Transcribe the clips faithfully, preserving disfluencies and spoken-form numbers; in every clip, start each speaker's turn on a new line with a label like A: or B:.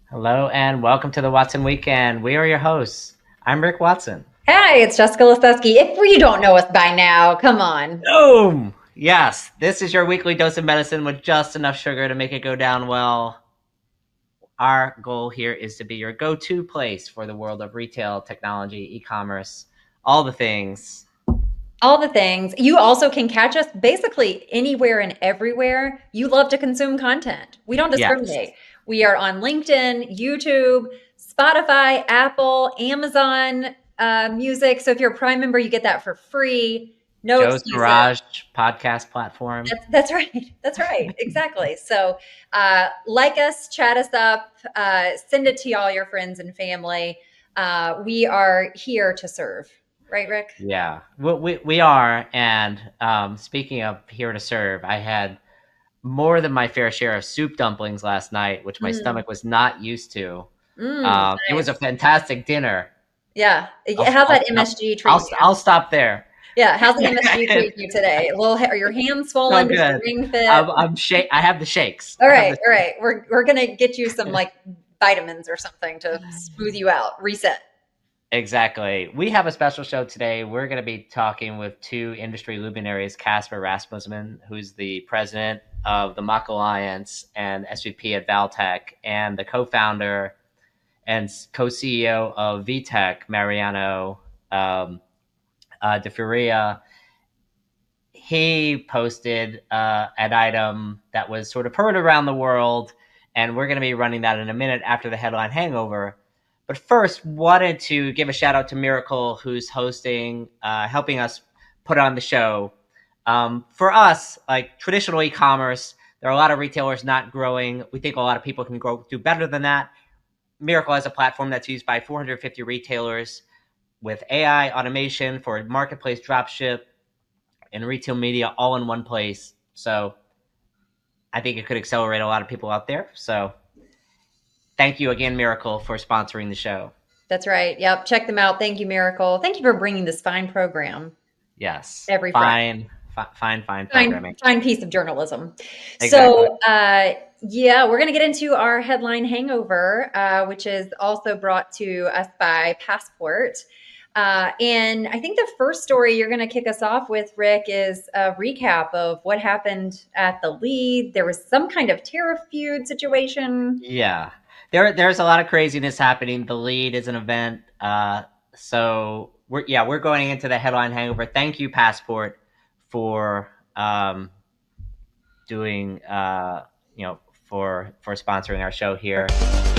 A: Hello and welcome to the Watson Weekend. We are your hosts. I'm Rick Watson.
B: Hey, it's Jessica Listowski. If you don't know us by now, come on.
A: Boom! Yes, this is your weekly dose of medicine with just enough sugar to make it go down well. Our goal here is to be your go-to place for the world of retail, technology, e-commerce, all the things.
B: All the things. You also can catch us basically anywhere and everywhere you love to consume content. We don't
A: Yes,
B: discriminate. We are on LinkedIn, YouTube, Spotify, Apple, Amazon uh, Music. So if you're a Prime member, you get that for free. No
A: Joe's
B: excuses.
A: Garage podcast platform.
B: That's, that's right. That's right. Exactly. So, uh, like us, chat us up, uh, send it to all your friends and family. Uh, we are here to serve. Right, Rick?
A: Yeah, we, we, we are. And um, speaking of here to serve, I had more than my fair share of soup dumplings last night, which my
B: Mm,
A: stomach was not used to.
B: mm,
A: Um, it was a
B: nice.
A: fantastic dinner.
B: Yeah.
A: I'll,
B: How's
A: I'll
B: that
A: stop.
B: M S G
A: I'll,
B: treating you?
A: I'll stop there.
B: Yeah. How's the M S G treating you today? A little, are your hands
A: So
B: swollen? Does your
A: good.
B: ring fit?
A: I'm, I'm shake. I have the shakes.
B: All
A: I have
B: right.
A: the.
B: All right. We're, we're going to get you some like vitamins or something to smooth you out, reset.
A: Exactly. We have a special show today. We're going to be talking with two industry luminaries, Casper Rasmussen, who's the president of the Mach Alliance and S V P at Valtech, and the co-founder and co-C E O of VTech, Mariano um, uh, De Furia. He posted uh, an item that was sort of heard around the world, and we're going to be running that in a minute after the headline hangover. But first, wanted to give a shout out to Miracle, who's hosting, uh, helping us put on the show. Um, for us, like traditional e-commerce, there are a lot of retailers not growing. We think a lot of people can grow do better than that. Miracle has a platform that's used by four hundred fifty retailers with A I automation for marketplace dropship and retail media all in one place. So I think it could accelerate a lot of people out there. So thank you again, Miracle, for sponsoring the show.
B: That's right. Yep. Check them out. Thank you, Miracle. Thank you for bringing this fine program
A: Yes,
B: every Friday.
A: fine, fi- fine, fine
B: Fine,
A: programming.
B: fine piece of journalism.
A: Exactly.
B: So, uh, yeah, we're going to get into our headline hangover, uh, which is also brought to us by Passport. Uh, and I think the first story you're going to kick us off with, Rick, is a recap of what happened at the lead. There was some kind of tariff feud situation.
A: Yeah, there, there's a lot of craziness happening. The lead is an event. Uh, so we're yeah, we're going into the headline hangover. Thank you, Passport, for um, doing uh, you know for for sponsoring our show here.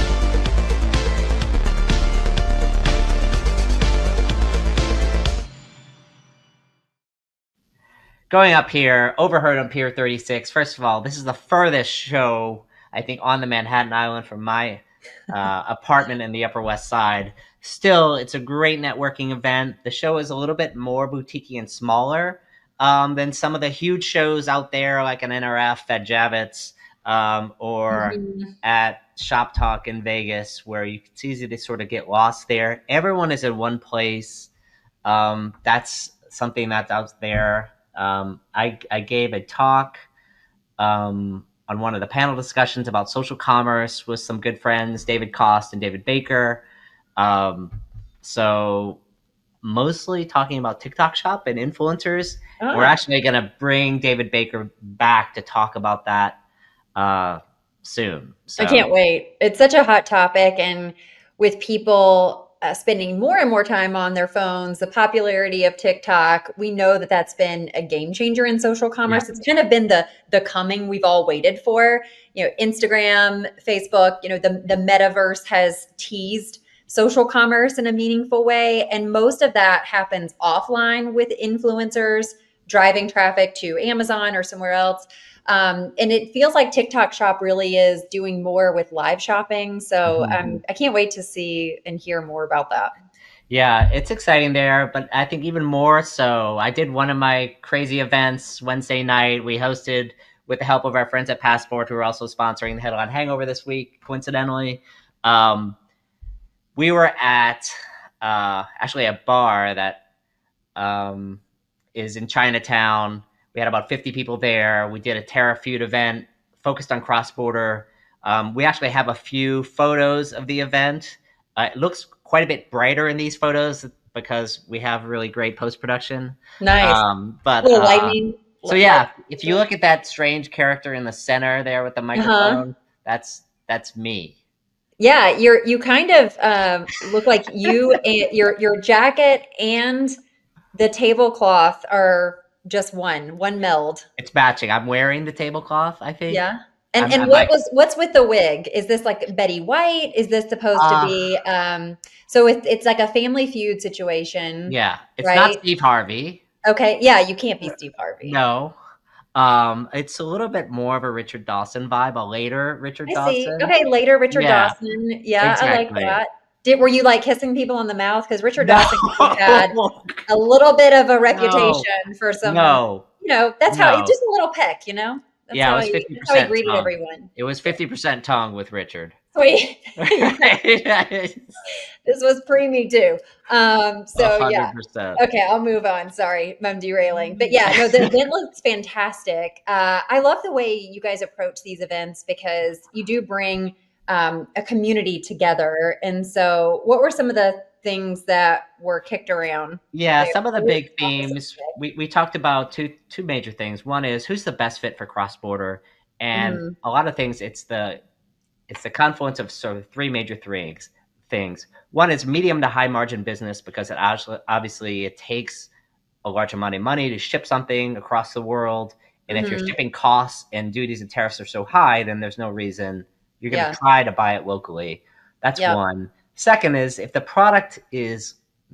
A: Going up here, overheard on Pier thirty-six. First of all, this is the furthest show, I think, on the Manhattan Island from my uh, apartment in the Upper West Side. Still, it's a great networking event. The show is a little bit more boutique and smaller um, than some of the huge shows out there, like an N R F at Javits um, or
B: Mhm.
A: at Shop Talk in Vegas, where you, it's easy to sort of get lost there. Everyone is in one place. Um, that's something that's out there. Um, I, I gave a talk um, on one of the panel discussions about social commerce with some good friends, David Cost and David Baker. Um, so mostly talking about TikTok Shop and influencers. We're
B: Ah,
A: actually going to bring David Baker back to talk about that uh, soon.
B: I can't
A: So
B: wait. It's such a hot topic, and with people uh, spending more and more time on their phones, the popularity of TikTok, we know that that's been a game changer in social
A: yeah,
B: commerce. It's kind of been the the coming we've all waited for. You know, Instagram, Facebook, you know, the the metaverse has teased social commerce in a meaningful way, and most of that happens offline with influencers driving traffic to Amazon or somewhere else. Um, and it feels like TikTok Shop really is doing more with live shopping. So um, I can't wait to see and hear more about that.
A: Yeah, it's exciting there, but I think even more so, I did one of my crazy events Wednesday night. We hosted with the help of our friends at Passport, who are also sponsoring the Headline Hangover this week, coincidentally. Um, we were at uh, actually a bar that um, is in Chinatown. We had about fifty people there. We did a Terra Feud event focused on cross border Um, we actually have a few photos of the event. Uh, it looks quite a bit brighter in these photos because we have really great post production.
B: Nice.
A: Um, but
B: Little
A: uh,
B: lightning,
A: so
B: li- light.
A: yeah, if you look at that strange character in the center there with the
B: Uh-huh.
A: microphone, that's that's me.
B: Yeah, you're you kind of um, look like you and your your jacket and the tablecloth are just one, one meld.
A: It's matching. I'm wearing the tablecloth. I think.
B: Yeah. And
A: I'm,
B: and
A: I'm
B: what
A: like,
B: was what's with the wig? Is this like Betty White? Is this supposed to
A: uh,
B: be um so it's it's like a Family Feud situation,
A: yeah, it's not
B: right?
A: Steve Harvey.
B: Okay. Yeah, you can't be Steve Harvey.
A: No. Um, it's a little bit more of a Richard Dawson vibe, a later Richard
B: I see.
A: Dawson.
B: Okay, later Richard
A: Yeah,
B: Dawson. Yeah, I like
A: exactly.
B: that. Did were you like kissing people on the mouth? Because Richard
A: No,
B: Dawson has had a little bit of a
A: no,
B: reputation for some,
A: no,
B: you know, that's how it's
A: no.
B: just a little peck, you know? That's
A: Yeah, it
B: how
A: was
B: he
A: fifty
B: that's how he
A: percent
B: greeted
A: tongue.
B: everyone.
A: It was fifty percent tongue with Richard.
B: Sweet.
A: A
B: This was pre me too. Um, so yeah.
A: hundred percent.
B: Okay, I'll move on. Sorry, I'm derailing. But yeah, no, the event looks fantastic. Uh, I love the way you guys approach these events because you do bring um, a community together. And so, what were some of the things that were kicked around
A: Yeah,
B: there?
A: some of the
B: What was
A: big
B: the topics of
A: themes we, we talked about two two major things. One is who's the best fit for cross border,
B: the day?
A: and
B: Mhm.
A: a lot of things it's the it's the confluence of sort of three major things. Things. One is medium to high margin business because it actually obviously it takes a large amount of money to ship something across the world, and if your
B: Mhm.
A: shipping costs and duties and tariffs are so high, then there's no reason you're going to
B: Yeah.
A: try to buy it locally. That's
B: Yeah.
A: one. Second is if the product is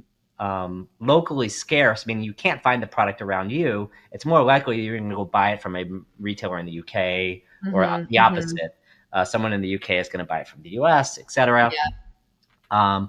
A: um, locally scarce, meaning you can't find the product around you, it's more likely you're going to go buy it from a retailer in the U K or
B: Mhm.
A: the
B: Mhm.
A: opposite. Uh, someone in the U K is going to buy it from the U S, et cetera.
B: Yeah.
A: Um,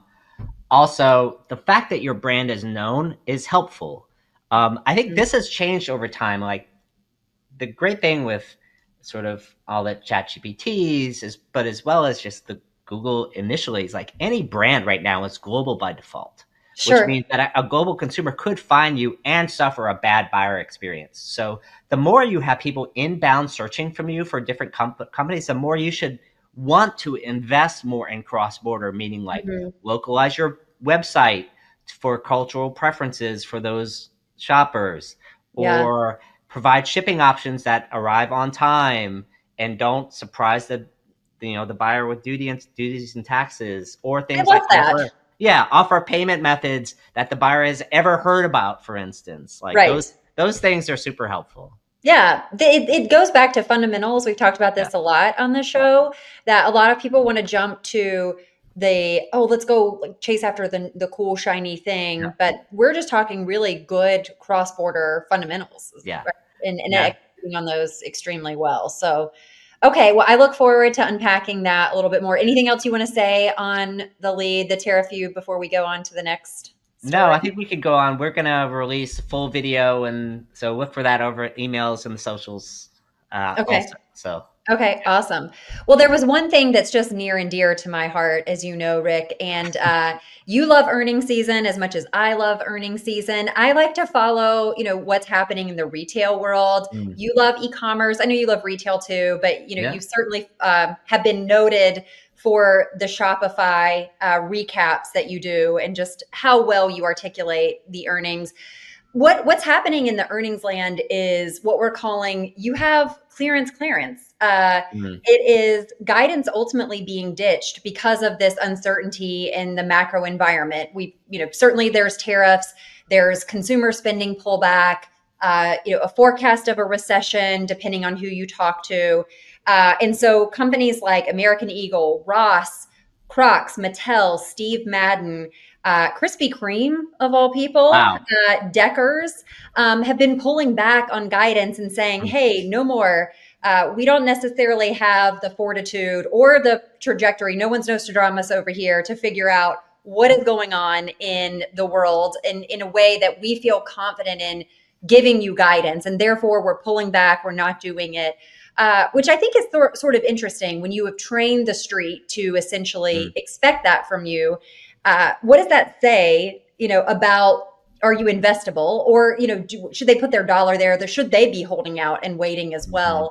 A: also, the fact that your brand is known is helpful. Um, I think
B: Mhm.
A: this has changed over time. Like the great thing with sort of all the chat G P Ts is, but as well as just the Google initially is like any brand right now is global by default, which
B: Sure.
A: means that a global consumer could find you and suffer a bad buyer experience. So the more you have people inbound searching from you for different com- companies, the more you should want to invest more in cross-border, meaning like
B: Mhm.
A: localize your website for cultural preferences for those shoppers,
B: Yeah.
A: or provide shipping options that arrive on time and don't surprise the you know the buyer with duty and duties and taxes, or
B: I
A: things
B: love
A: like
B: that.
A: offer yeah offer payment methods that the buyer has ever heard about, for instance. Like
B: Right.
A: those those things are super helpful.
B: Yeah, it, it goes back to fundamentals. We've talked about
A: Yeah,
B: this a lot on the show that a lot of people want to jump to the, oh, let's go like chase after the the cool shiny
A: yeah,
B: thing, but we're just talking really good cross-border fundamentals,
A: yeah,
B: right? And and
A: yeah.
B: executing on those extremely well. So, okay, well, I look forward to unpacking that a little bit more. Anything else you want to say on the lead, the tariff feud, before we go on to the next
A: No,
B: story?
A: I think we could go on. We're gonna release full video, and so look for that over emails and the socials uh
B: Okay.
A: also. So
B: Okay, awesome. Well, there was one thing that's just near and dear to my heart, as you know, Rick, and uh, you love earning season as much as I love earning season. I like to follow, you know, what's happening in the retail world.
A: mm,
B: You love e-commerce. I know you love retail too, but you know,
A: yeah.
B: you certainly um, have been noted for the Shopify uh, recaps that you do, and just how well you articulate the earnings. What what's happening in the earnings land is what we're calling, you have clearance clearance. Uh,
A: Mm,
B: it is guidance ultimately being ditched because of this uncertainty in the macro environment. We, you know, certainly there's tariffs, there's consumer spending pullback, uh, you know, a forecast of a recession, depending on who you talk to. Uh, and so companies like American Eagle, Ross, Crocs, Mattel, Steve Madden, uh, Krispy Kreme, of all people,
A: wow.
B: uh, Deckers, um, have been pulling back on guidance and saying,
A: Mm,
B: hey, no more. Uh, we don't necessarily have the fortitude or the trajectory. No one's Nostradamus over here to figure out what is going on in the world in, in a way that we feel confident in giving you guidance. And therefore, we're pulling back, we're not doing it. Uh, which I think is th- sort of interesting when you have trained the street to essentially
A: mm.
B: expect that from you. Uh, what does that say, you know, about, are you investable, or, you know, do, should they put their dollar there? Should they be holding out and waiting as
A: Mhm.
B: well?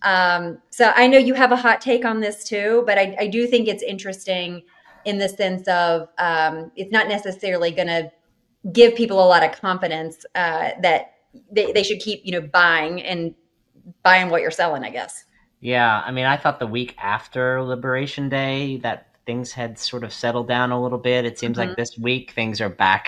B: Um, so I know you have a hot take on this too, but I, I do think it's interesting in the sense of um, it's not necessarily going to give people a lot of confidence uh, that they, they should keep, you know, buying and buying what you're selling, I guess.
A: Yeah, I mean, I thought the week after Liberation Day that things had sort of settled down a little bit. It seems
B: Mhm.
A: like this week things are back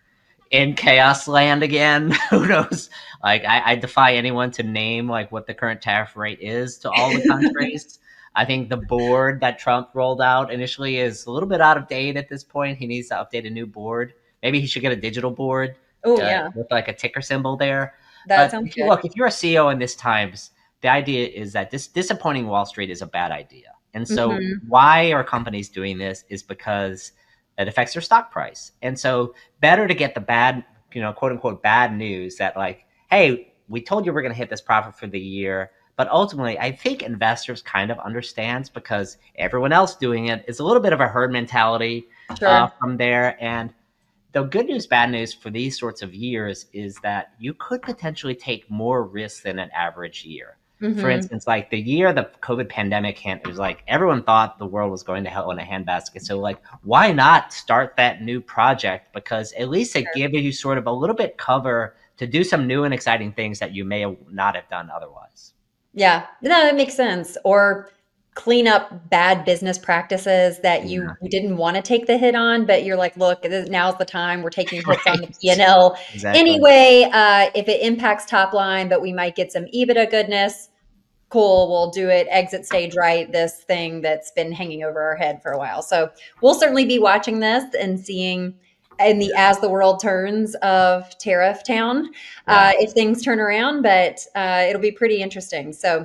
A: in chaos land again. Who knows? Like, I, I defy anyone to name like what the current tariff rate is to all the countries. I think the board that Trump rolled out initially is a little bit out of date at this point. He needs to update a new board. Maybe he should get a digital board
B: Oh
A: uh,
B: yeah,
A: with like a ticker symbol there.
B: that
A: But
B: sounds
A: if you
B: good.
A: look, if you're a C E O in this times, the idea is that this disappointing Wall Street is a bad idea. And so
B: Hmm.
A: why are companies doing this is because it affects their stock price. And so better to get the bad, you know, quote unquote bad news that like, hey, we told you we're going to hit this profit for the year. But ultimately, I think investors kind of understands because everyone else doing it is a little bit of a herd mentality uh,
B: Sure.
A: from there. And the good news, bad news for these sorts of years is that you could potentially take more risks than an average year. For
B: Hmm.
A: instance, like the year the COVID pandemic hit, it was like everyone thought the world was going to hell in a handbasket. So, like, why not start that new project? Because at least it gives you sort of a little bit cover to do some new and exciting things that you may not have done otherwise.
B: Yeah, no, that makes sense. Or clean up bad business practices that you
A: Yeah,
B: didn't want to take the hit on, but you're like, look, this, now's the time. We're taking hits on the
A: right.
B: P and L
A: Exactly.
B: anyway. Uh, if it impacts top line, but we might get some EBITDA goodness, cool, we'll do it. Exit stage right, this thing that's been hanging over our head for a while. So we'll certainly be watching this and seeing in the as the world turns of tariff town uh,
A: Yeah.
B: if things turn around, but uh, it'll be pretty interesting. So,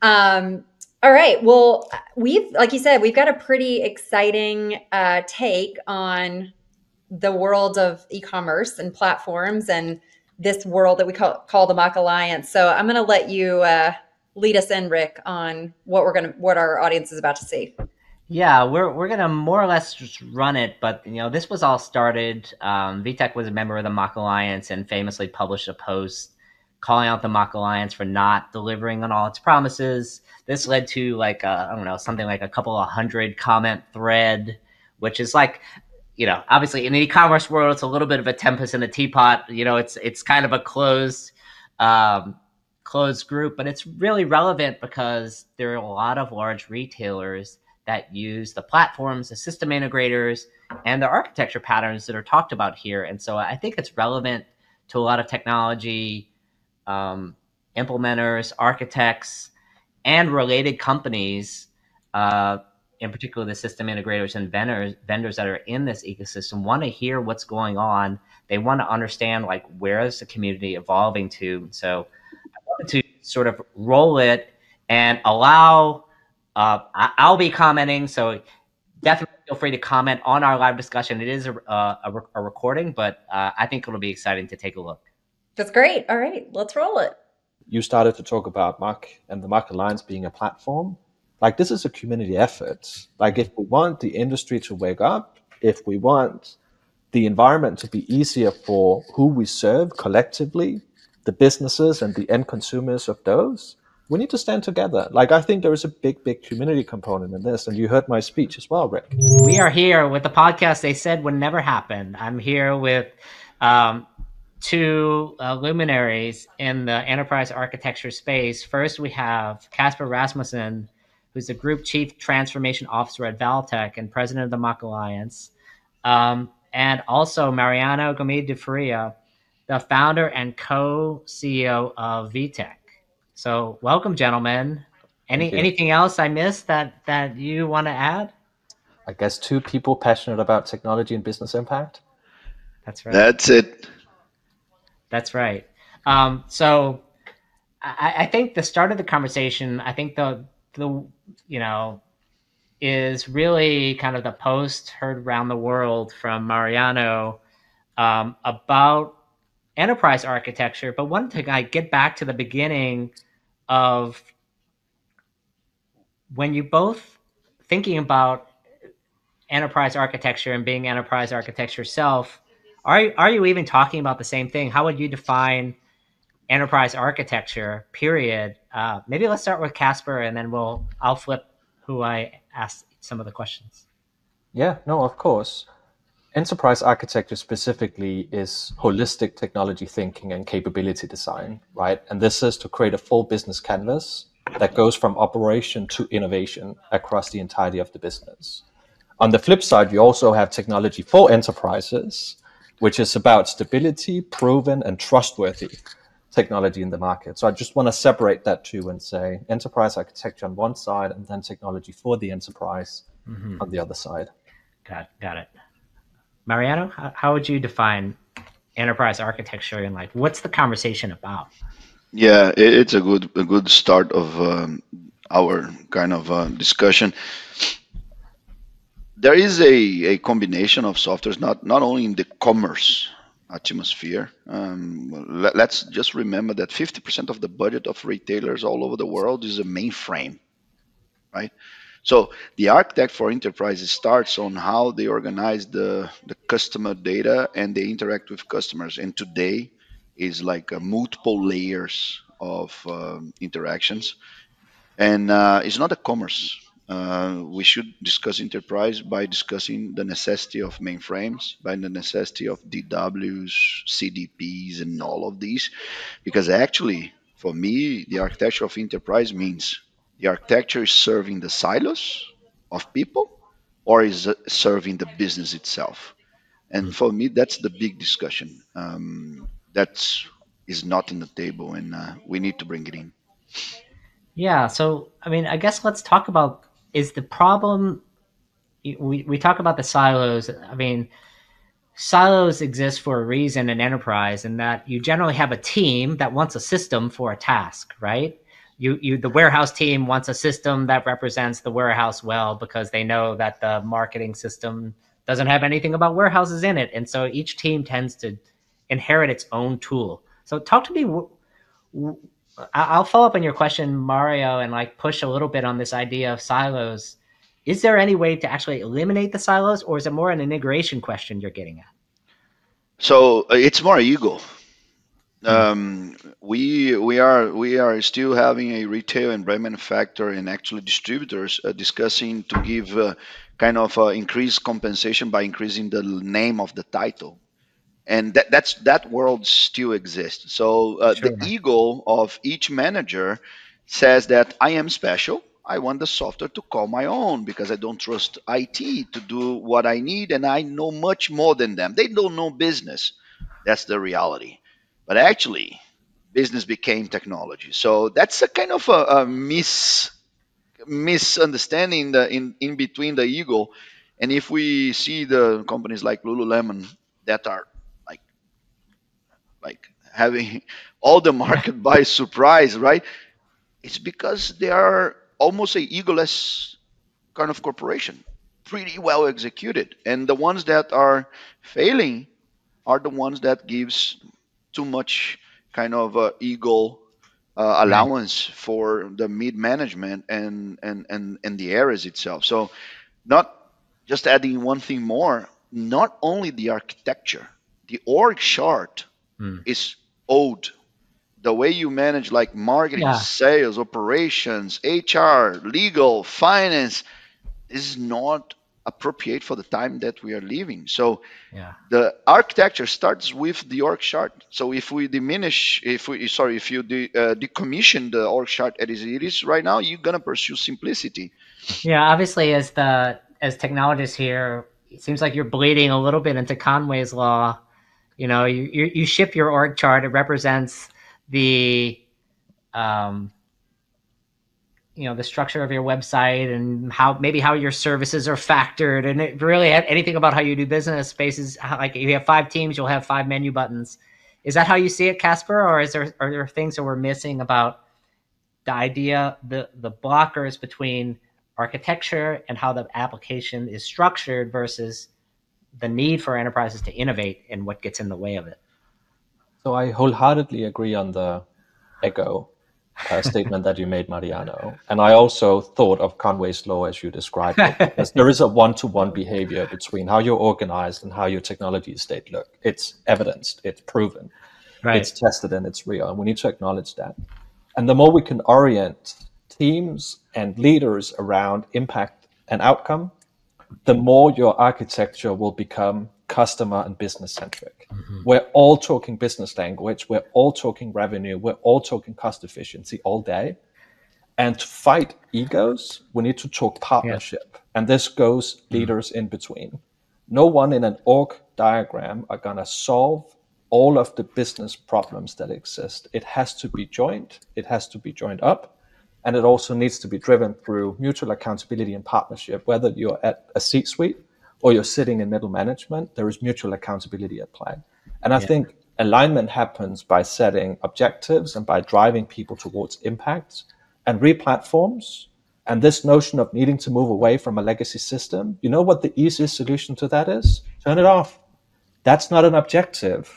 B: um, all right. Well, we've, like you said, we've got a pretty exciting uh, take on the world of e-commerce and platforms and this world that we call, call the Mock Alliance. So I'm going to let you uh, lead us in, Rick, on what we're going to, what our audience is about to see.
A: Yeah, we're we're gonna more or less just run it, but you know, this was all started. Um, V TEC was a member of the Mock Alliance and famously published a post calling out the Mock Alliance for not delivering on all its promises. This led to like I I don't know, something like a couple of hundred comment thread, which is like, you know, obviously in the e-commerce world, it's a little bit of a tempest in a teapot. You know, it's it's kind of a closed um, closed group, but it's really relevant because there are a lot of large retailers that use the platforms, the system integrators, and the architecture patterns that are talked about here. And so I think it's relevant to a lot of technology um, implementers, architects, and related companies, uh, in particular the system integrators and vendors, vendors that are in this ecosystem, want to hear what's going on. They want to understand like where is the community evolving to. So to sort of roll it and allow. Uh, I, I'll be commenting, so definitely feel free to comment on our live discussion. It is a, a, a recording, but uh, I think it'll be exciting to take a look.
B: That's great. All right, let's roll it.
C: You started to talk about Muck and the Muck Alliance being a platform. Like, this is a community effort. Like, if we want the industry to wake up, if we want the environment to be easier for who we serve collectively, the businesses and the end consumers of those, we need to stand together. Like, I think there is a big, big community component in this. And you heard my speech as well, Rick.
A: We are here with the podcast they said would never happen. I'm here with um, two uh, luminaries in the enterprise architecture space. First, we have Casper Rasmussen, who's the Group Chief Transformation Officer at Valtech and President of the Mock Alliance, um, and also Mariano Gomez de Faria, the founder and co-C E O of V TEC. So, welcome, gentlemen.
C: Thank
A: Any
C: you.
A: anything else I missed that that you want to add?
C: I guess two people passionate about technology and business impact.
A: That's right.
D: That's it.
A: That's right. Um, so I, I think the start of the conversation, I think the the you know is really kind of the post heard around the world from Mariano um, about enterprise architecture. But one thing, I get back to the beginning of when you both thinking about enterprise architecture and being enterprise architecture yourself. Are are you even talking about the same thing? How would you define enterprise architecture, period. Uh, maybe let's start with Casper, and then we'll I'll flip who I asked some of the questions.
C: Yeah, no, of course. Enterprise architecture specifically is holistic technology thinking and capability design, right? And this is to create a full business canvas that goes from operation to innovation across the entirety of the business. On the flip side, you also have technology for enterprises, which is about stability, proven, and trustworthy technology in the market. So I just want to separate that two and say enterprise architecture on one side and then technology for the enterprise mm-hmm. on the other side.
A: Got, got it. Mariano, how, how would you define enterprise architecture, and like what's the conversation about?
D: Yeah, it, it's a good a good start of um, our kind of uh, discussion. There is a, a combination of softwares, not not only in the commerce atmosphere. Um, let, let's just remember that fifty percent of the budget of retailers all over the world is a mainframe, right? So the architect for enterprises starts on how they organize the, the customer data and they interact with customers. And today is like a multiple layers of um, interactions. And uh, it's not a commerce. Uh, we should discuss enterprise by discussing the necessity of mainframes, by the necessity of D Ws, C D Ps, and all of these. Because actually, for me, the architecture of enterprise means the architecture is serving the silos of people or is it serving the business itself? And for me, that's the big discussion. Um, that is not in the table, and uh, we need to bring it in.
A: Yeah. So, I mean, I guess let's talk about, is the problem, we, we talk about the silos. I mean, silos exist for a reason in enterprise, in that you generally have a team that wants a system for a task, right? You, you, the warehouse team wants a system that represents the warehouse well, because they know that the marketing system doesn't have anything about warehouses in it. And so each team tends to inherit its own tool. So talk to me, I'll follow up on your question, Mario, and like push a little bit on this idea of silos. Is there any way to actually eliminate the silos, or is it more an integration question you're getting at?
D: So uh, it's more ego. Um, we we are we are still having a retail and brand manufacturer and actually distributors uh, discussing to give uh, kind of uh, increased compensation by increasing the name of the title, and that that's that world still exists. So uh, sure. The ego of each manager says that I am special. I want the software to call my own because I don't trust I T to do what I need, and I know much more than them. They don't know business. That's the reality. But actually, business became technology. So that's a kind of a, a mis, misunderstanding the, in, in between the ego. And if we see the companies like Lululemon that are like, like having all the market by surprise, right? It's because they are almost a egoless kind of corporation, pretty well executed. And the ones that are failing are the ones that gives too much kind of uh, ego uh, allowance right. for the mid management and, and and and the areas itself. So, not just adding one thing more. Not only the architecture, the org chart mm. is old. The way you manage like marketing, yeah. sales, operations, H R, legal, finance is not appropriate for the time that we are living. So yeah. the architecture starts with the org chart. So if we diminish, if we sorry, if you de, uh, decommission the org chart as it is right now, you're gonna pursue simplicity.
A: Yeah, obviously, as the as technologists here, it seems like you're bleeding a little bit into Conway's law. You know, you you, you ship your org chart. It represents the um, you know, the structure of your website and how maybe how your services are factored, and it really have anything about how you do business. Spaces like if you have five teams, you'll have five menu buttons. Is that how you see it, Casper, or is there are there things that we're missing about the idea, the the blockers between architecture and how the application is structured versus the need for enterprises to innovate and what gets in the way of it?
C: So I wholeheartedly agree on the ego Uh, statement that you made, Mariano. And I also thought of Conway's law as you described it, because there is a one-to-one behavior between how you're organized and how your technology estate look. It's evidenced, it's proven.
A: Right.
C: It's tested and it's real, and we need to acknowledge that. And the more we can orient teams and leaders around impact and outcome, the more your architecture will become customer and business centric. Mm-hmm. We're all talking business language. We're all talking revenue. We're all talking cost efficiency all day. And to fight egos, we need to talk partnership. Yeah. And this goes leaders mm-hmm. in between. No one in an org diagram are going to solve all of the business problems that exist. It has to be joined. It has to be joined up. And it also needs to be driven through mutual accountability and partnership. Whether you're at a C-suite or you're sitting in middle management, there is mutual accountability at play. And I yeah. think alignment happens by setting objectives and by driving people towards impact. And re-platforms and this notion of needing to move away from a legacy system, you know what the easiest solution to that is? Turn it off. That's not an objective.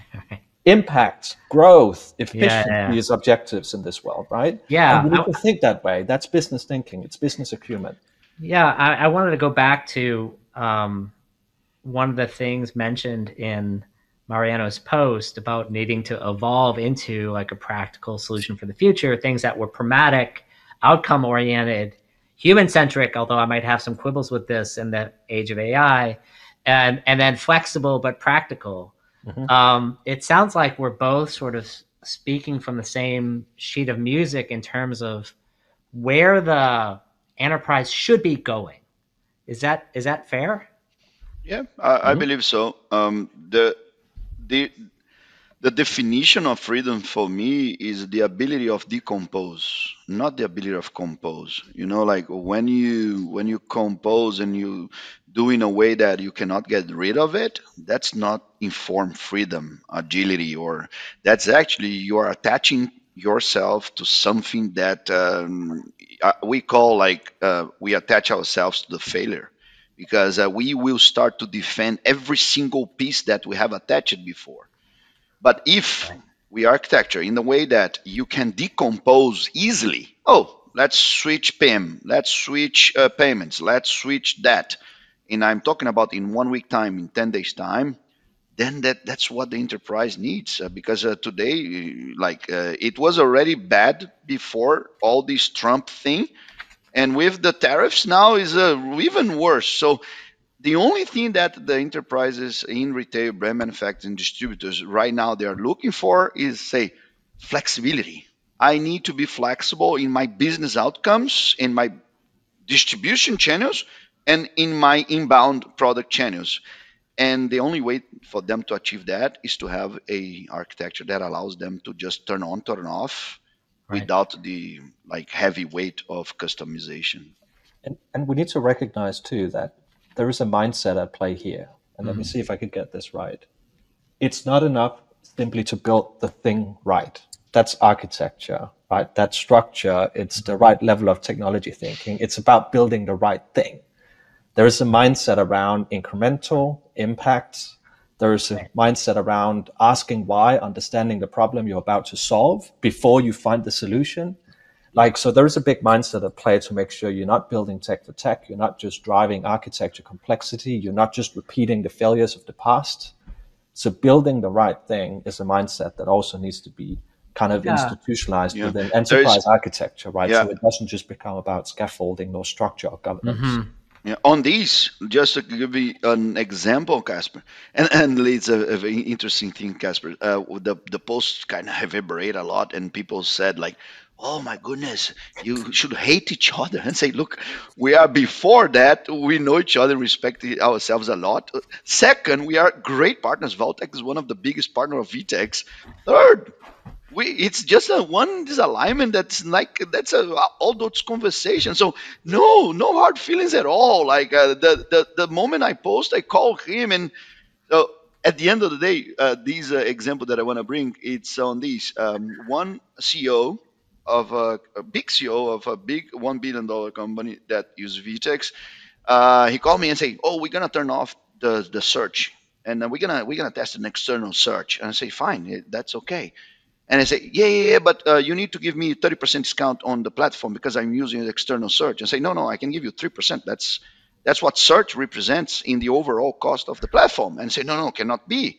C: Impact, growth, efficiency yeah, yeah. is objectives in this world, right?
A: Yeah.
C: And we need I, to think that way. That's business thinking. It's business acumen.
A: Yeah, I, I wanted to go back to um, one of the things mentioned in Mariano's post about needing to evolve into like a practical solution for the future, things that were pragmatic, outcome oriented, human centric, although I might have some quibbles with this in the age of A I, and, and then flexible but practical. Mm-hmm. Um, it sounds like we're both sort of speaking from the same sheet of music in terms of where the enterprise should be going. Is that is that fair?
D: Yeah, I, mm-hmm. I believe so. Um, the the the definition of freedom for me is the ability of decompose, not the ability of compose. You know, like when you when you compose and you do in a way that you cannot get rid of it, that's not informed freedom, agility, or that's actually you are attaching yourself to something that um, we call like uh, we attach ourselves to the failure, because uh, we will start to defend every single piece that we have attached before. But if we architecture in the way that you can decompose easily, oh, let's switch P I M, let's switch uh, payments, let's switch that, and I'm talking about in one week time, in ten days time, then that, that's what the enterprise needs. Uh, because uh, today, like uh, it was already bad before all this Trump thing, and with the tariffs now is uh, even worse. So the only thing that the enterprises in retail, brand manufacturing, distributors right now they are looking for is, say, flexibility. I need to be flexible in my business outcomes, in my distribution channels, and in my inbound product channels. And the only way for them to achieve that is to have a architecture that allows them to just turn on, turn off, right, without the like heavy weight of customization.
C: And, and we need to recognize too that there is a mindset at play here. And let mm-hmm. me see if I could get this right. It's not enough simply to build the thing right. That's architecture, right? That's structure. It's the right level of technology thinking. It's about building the right thing. There is a mindset around incremental impact. There is a mindset around asking why, understanding the problem you're about to solve before you find the solution. Like, so there is a big mindset at play to make sure you're not building tech for tech. You're not just driving architecture complexity. You're not just repeating the failures of the past. So building the right thing is a mindset that also needs to be kind of yeah. institutionalized yeah. within enterprise architecture, right? Yeah. So it doesn't just become about scaffolding or structure or governance.
D: Mm-hmm. Yeah, on these, just to give you an example, Casper, and, and it's a, a very interesting thing, Casper. Uh, the the posts kind of reverberate a lot, and people said like, "Oh my goodness, you should hate each other," and say, "Look, we are before that. We know each other, respect ourselves a lot. Second, we are great partners. Valtech is one of the biggest partners of V TEX. Third, we it's just a one disalignment that's like that's a all those conversations. So no no hard feelings at all. Like uh, the, the the moment I post, I call him, and so at the end of the day, uh, these uh, example that I want to bring, it's on these um, one C E O of a, a big C E O of a big one billion dollar company that uses V TEX. Uh, he called me and say, "Oh, we're gonna turn off the the search, and we're gonna we're gonna test an external search." And I say, "Fine, that's okay." And I say, yeah, yeah, yeah, but uh, you need to give me thirty percent discount on the platform because I'm using external search. And say, no, no, I can give you three percent. That's that's what search represents in the overall cost of the platform. And say, no, no, cannot be.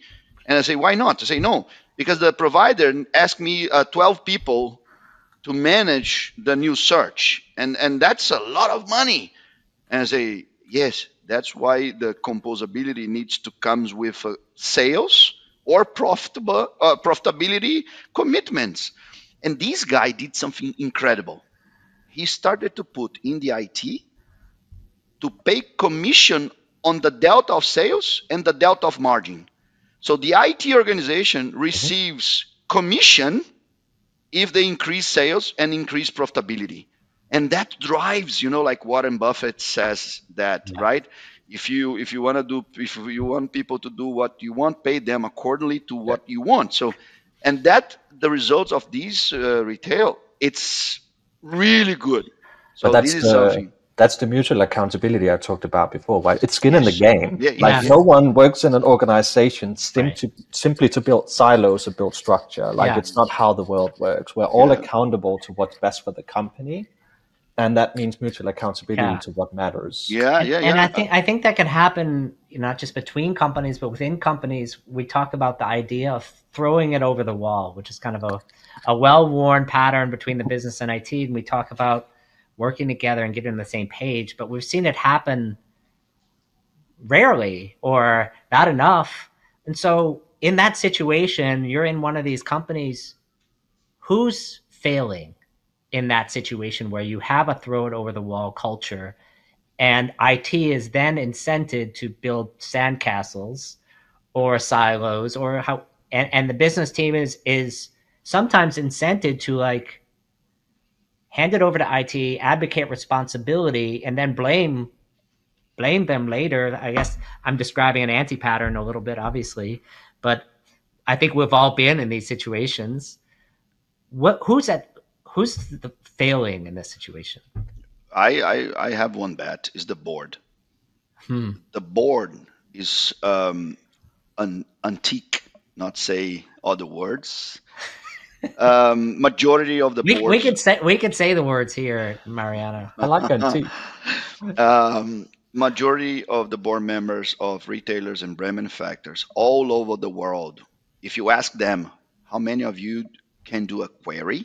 D: And I say, why not? I say, no, because the provider asked me uh, twelve people to manage the new search. And, and that's a lot of money. And I say, yes, that's why the composability needs to comes with uh, sales or profitable uh, profitability commitments. And this guy did something incredible. He started to put in the I T to pay commission on the delta of sales and the delta of margin. So the I T organization receives commission if they increase sales and increase profitability. And that drives, you know, like Warren Buffett says that,
A: Yeah.
D: right? If you if you want to do if you want people to do what you want, pay them accordingly to what you want. So, and that the results of these uh, retail, it's really good. So
C: But that's
D: this is
C: the
D: something.
C: that's the mutual accountability I talked about before, right? It's skin in the
D: Yes.
C: game.
D: Yeah,
C: Like
A: yeah.
C: no one works in an organization sim-
A: Right.
C: to, simply to build silos or build structure. Like
A: Yeah.
C: it's not how the world works. We're all
D: Yeah.
C: accountable to what's best for the company, and that means mutual accountability
A: Yeah.
C: to what matters.
D: Yeah,
A: And,
D: yeah,
A: and
D: yeah.
A: I think I think that could happen not just between companies, but within companies. We talk about the idea of throwing it over the wall, which is kind of a, a well-worn pattern between the business and I T. And we talk about working together and getting on the same page, but we've seen it happen rarely or not enough. And so in that situation, you're in one of these companies. Who's failing in that situation where you have a throw it over the wall culture, and I T is then incented to build sandcastles or silos, or how, and, and the business team is is sometimes incented to like hand it over to I T, advocate responsibility, and then blame blame them later. I guess I'm describing an anti-pattern a little bit, obviously, but I think we've all been in these situations. What who's at who's the failing in this situation?
D: I, I I have one bet is the board.
A: Hmm.
D: The board is um an antique, not say other words. Um, majority of the
A: We we
D: boards.
A: could say we could say the words here, Mariano.
C: I like antique.
D: um, majority of the board members of retailers and brand manufacturers all over the world, if you ask them how many of you can do a query,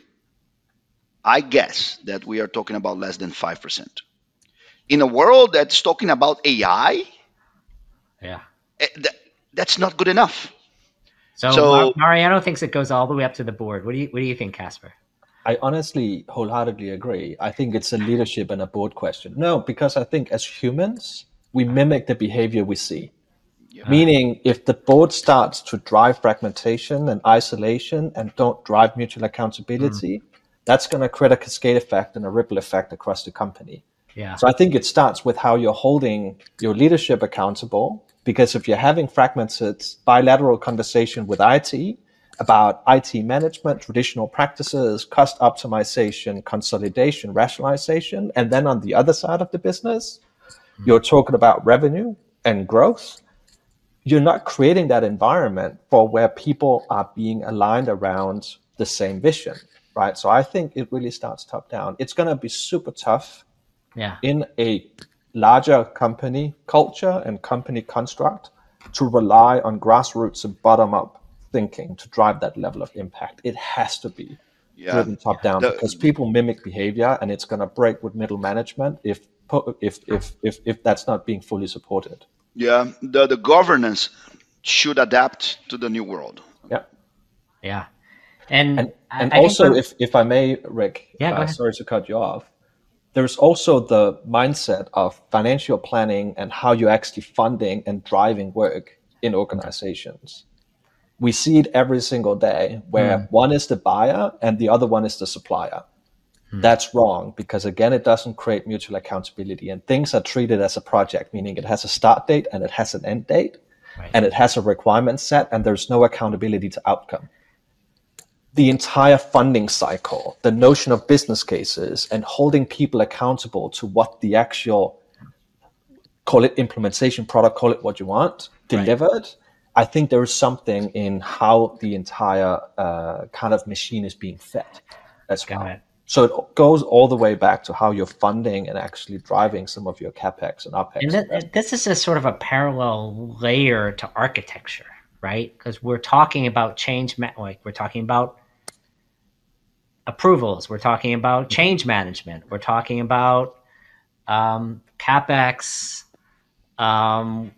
D: I guess that we are talking about less than five percent. In a world that's talking about A I,
A: Yeah.
D: eh, that, that's not good enough.
A: So,
D: So-
A: Mar- Mariano thinks it goes all the way up to the board. What do you What do you think, Casper?
C: I honestly wholeheartedly agree. I think it's a leadership and a board question. No, because I think as humans, we mimic the behavior we see.
D: Yeah.
C: Meaning, if the board starts to drive fragmentation and isolation and don't drive mutual accountability, that's going to create a cascade effect and a ripple effect across the company.
A: Yeah.
C: So I think it starts with how you're holding your leadership accountable, because if you're having fragmented bilateral conversation with I T about I T management, traditional practices, cost optimization, consolidation, rationalization, and then on the other side of the business, you're talking about revenue and growth, you're not creating that environment for where people are being aligned around the same vision, right? So I think it really starts top down. It's going to be super tough
A: Yeah.
C: in a larger company culture and company construct to rely on grassroots and bottom up thinking to drive that level of impact. It has to be
D: Yeah.
C: driven top down
D: The-
C: because people mimic behavior, and it's going to break with middle management if if if if if that's not being fully supported.
D: Yeah, the, the governance should adapt to the new world.
C: Yeah.
A: Yeah. And
C: And
A: I-
C: and
A: I think
C: also,
A: we're-
C: if if I may, Rick,
A: Yeah, go
C: uh,
A: ahead.
C: sorry to cut you off. There's also the mindset of financial planning and how you're actually funding and driving work in organizations. We see it every single day where
A: Hmm.
C: one is the buyer and the other one is the supplier. That's wrong because, again, it doesn't create mutual accountability, and things are treated as a project, meaning it has a start date and it has an end date,
A: Right.
C: and it has a requirement set, and there's no accountability to outcome. The entire funding cycle, the notion of business cases, and holding people accountable to what the actual, call it implementation product, call it what you want, delivered. I think there is something in how the entire uh, kind of machine is being fed as
A: Got
C: well.
A: it.
C: So it goes all the way back to how you're funding and actually driving some of your CapEx and OpEx.
A: And th- this is a sort of a parallel layer to architecture, right? Because we're talking about change, ma- like we're talking about approvals, we're talking about change management, we're talking about um, capex, um,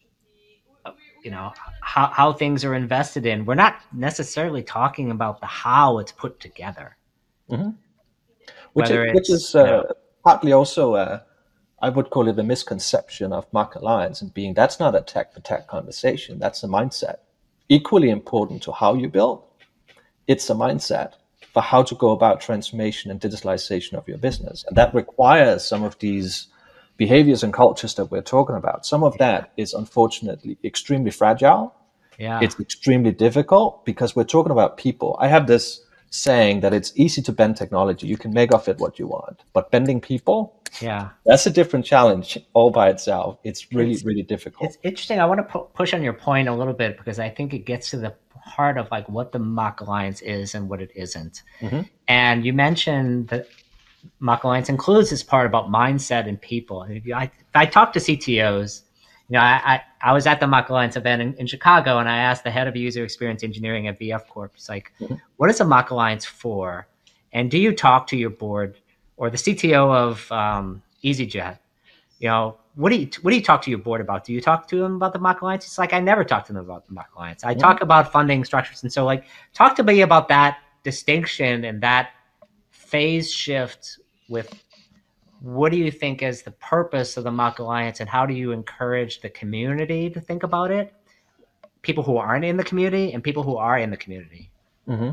A: you know, how, how things are invested in. We're not necessarily talking about the how it's put together.
C: Mm-hmm. Which,
A: Whether
C: which
A: it's,
C: is
A: you
C: uh,
A: know,
C: partly also, uh, I would call it a misconception of Mach Alliance, and being that's not a tech for tech conversation, that's a mindset. Equally important to how you build, it's a mindset for how to go about transformation and digitalization of your business. And that requires some of these behaviors and cultures that we're talking about. Some of that is unfortunately extremely fragile.
A: yeah,
C: It's extremely difficult because we're talking about people. I have this saying that it's easy to bend technology. You can make of it what you want. But bending people,
A: yeah.
C: that's a different challenge all by itself. It's really,
A: It's
C: really difficult.
A: it's interesting. I want to pu- push on your point a little bit because I think it gets to the heart of like what the Mach Alliance is and what it isn't.
C: Mm-hmm.
A: And you mentioned that Mach Alliance includes this part about mindset and people. And if you, I, if I talk to C T Os, you know, I, I, I was at the Mach Alliance event in, in Chicago, and I asked the head of user experience engineering at V F Corp, it's like,
C: Mm-hmm.
A: what is a Mach Alliance for? And do you talk to your board or the C T O of um, EasyJet? You know, what do you what do you talk to your board about? Do you talk to them about the Mach Alliance? It's like I never talk to them about the Mach Alliance. I
C: Mm-hmm.
A: talk about funding structures, and so like talk to me about that distinction and that phase shift with what do you think is the purpose of the Mach Alliance, and how do you encourage the community to think about it? People who aren't in the community and people who are in the community.
C: Mm-hmm.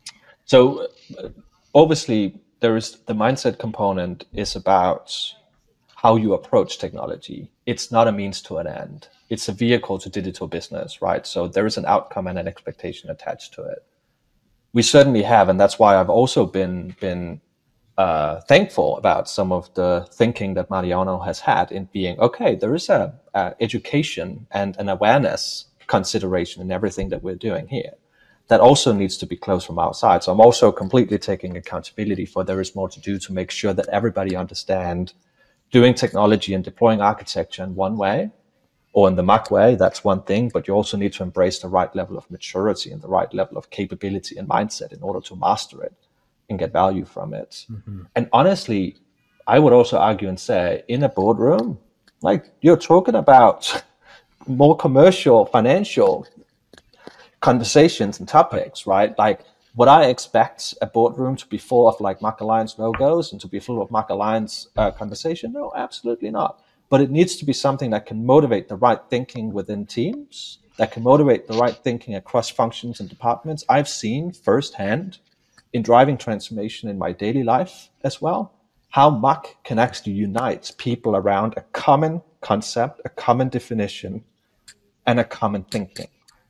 C: So uh, obviously, there is the mindset component is about how you approach technology. It's not a means to an end. It's a vehicle to digital business, right? So there is an outcome and an expectation attached to it. We certainly have, and that's why I've also been been uh, thankful about some of the thinking that Mariano has had in being okay. There is a, a education and an awareness consideration in everything that we're doing here. That also needs to be closed from outside. So I'm also completely taking accountability for there is more to do to make sure that everybody understand doing technology and deploying architecture in one way or in the Mach way, that's one thing, but you also need to embrace the right level of maturity and the right level of capability and mindset in order to master it and get value from it.
A: Mm-hmm.
C: And honestly, I would also argue and say in a boardroom, like you're talking about more commercial, financial conversations and topics, right? Like, would I expect a boardroom to be full of like Mach Alliance logos and to be full of Mach Alliance uh, conversation? No, absolutely not. But it needs to be something that can motivate the right thinking within teams, that can motivate the right thinking across functions and departments. I've seen firsthand in driving transformation in my daily life as well, how Mach can actually unite people around a common concept, a common definition, and a common thinking.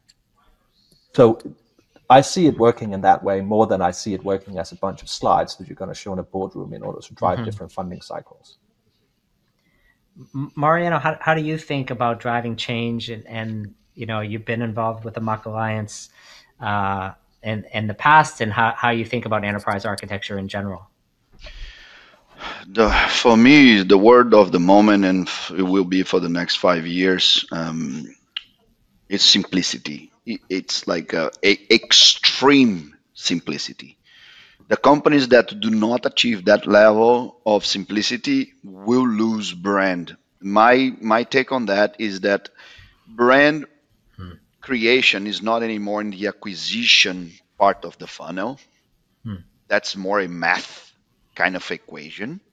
C: So I see it working in that way more than I see it working as a bunch of slides that you're going to show in a boardroom in order to drive
A: Mm-hmm.
C: different funding cycles.
A: Mariano, how, how do you think about driving change? And, and you know, you've been involved with the Mach Alliance uh, in, in the past, and how, how you think about enterprise architecture in general.
D: The, for me, the word of the moment, and f- it will be for the next five years, um, is simplicity. I- It's like a, a extreme simplicity. The companies that do not achieve that level of simplicity will lose brand. My my take on that is that brand
A: Hmm.
D: creation is not anymore in the acquisition part of the funnel.
A: Hmm.
D: That's more a math kind of equation.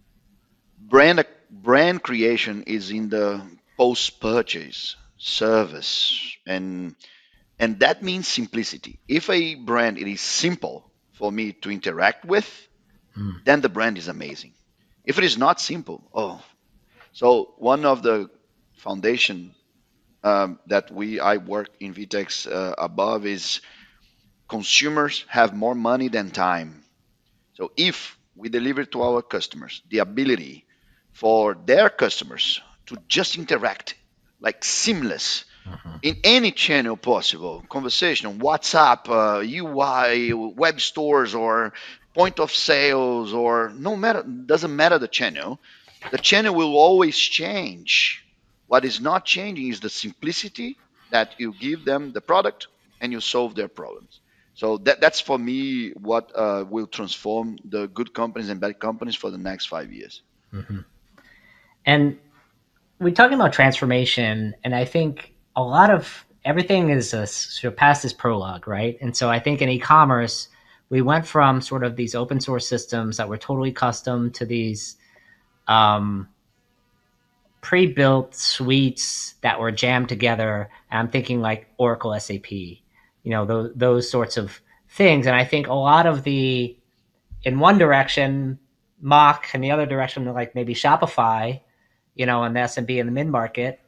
D: Brand brand creation is in the post purchase service, and and that means simplicity. If a brand it is simple for me to interact with,
A: Hmm.
D: then the brand is amazing. If it is not simple, oh, so one of the foundation um, that we I work in Vitex uh, above is consumers have more money than time. So if we deliver to our customers the ability for their customers to just interact like seamless
A: Mm-hmm.
D: in any channel possible, conversation, WhatsApp, uh, U I, web stores, or point of sales, or no matter, doesn't matter the channel, the channel will always change. What is not changing is the simplicity that you give them the product and you solve their problems. So that, that's for me what uh, will transform the good companies and bad companies for the next five years.
A: Mm-hmm. And we're talking about transformation, and I think a lot of everything is a, sort of past this prologue, right? And so I think in e-commerce, we went from sort of these open source systems that were totally custom to these um, pre-built suites that were jammed together. And I'm thinking like Oracle, S A P, you know, those those sorts of things. And I think a lot of the, in one direction, Mach, and the other direction, like maybe Shopify, you know, and the S M B in the mid market,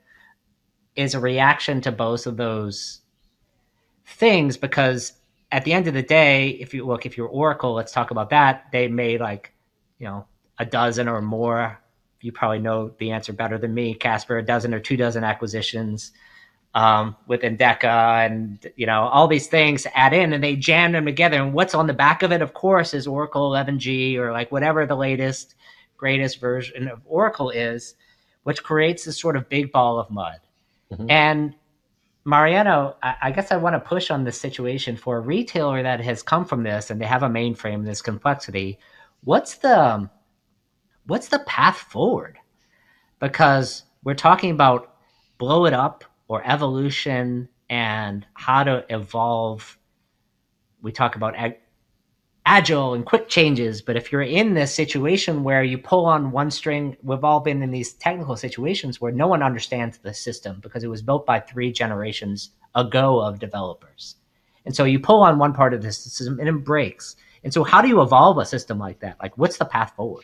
A: is a reaction to both of those things, because at the end of the day, if you look, if you're Oracle, let's talk about that. They made like, you know, a dozen or more. You probably know the answer better than me, Casper, a dozen or two dozen acquisitions um, with Endeca and, you know, all these things add in, and they jam them together. And what's on the back of it, of course, is Oracle eleven G or like whatever the latest, greatest version of Oracle is, which creates this sort of big ball of mud. Mm-hmm. And Mariano, I, I guess I want to push on this situation for a retailer that has come from this and they have a mainframe, this complexity. What's the what's the path forward? Because we're talking about blow it up or evolution and how to evolve. We talk about ag- agile and quick changes, but if you're in this situation where you pull on one string, we've all been in these technical situations where no one understands the system because it was built by three generations ago of developers. And so you pull on one part of the system and it breaks. And so how do you evolve a system like that? Like, what's the path forward?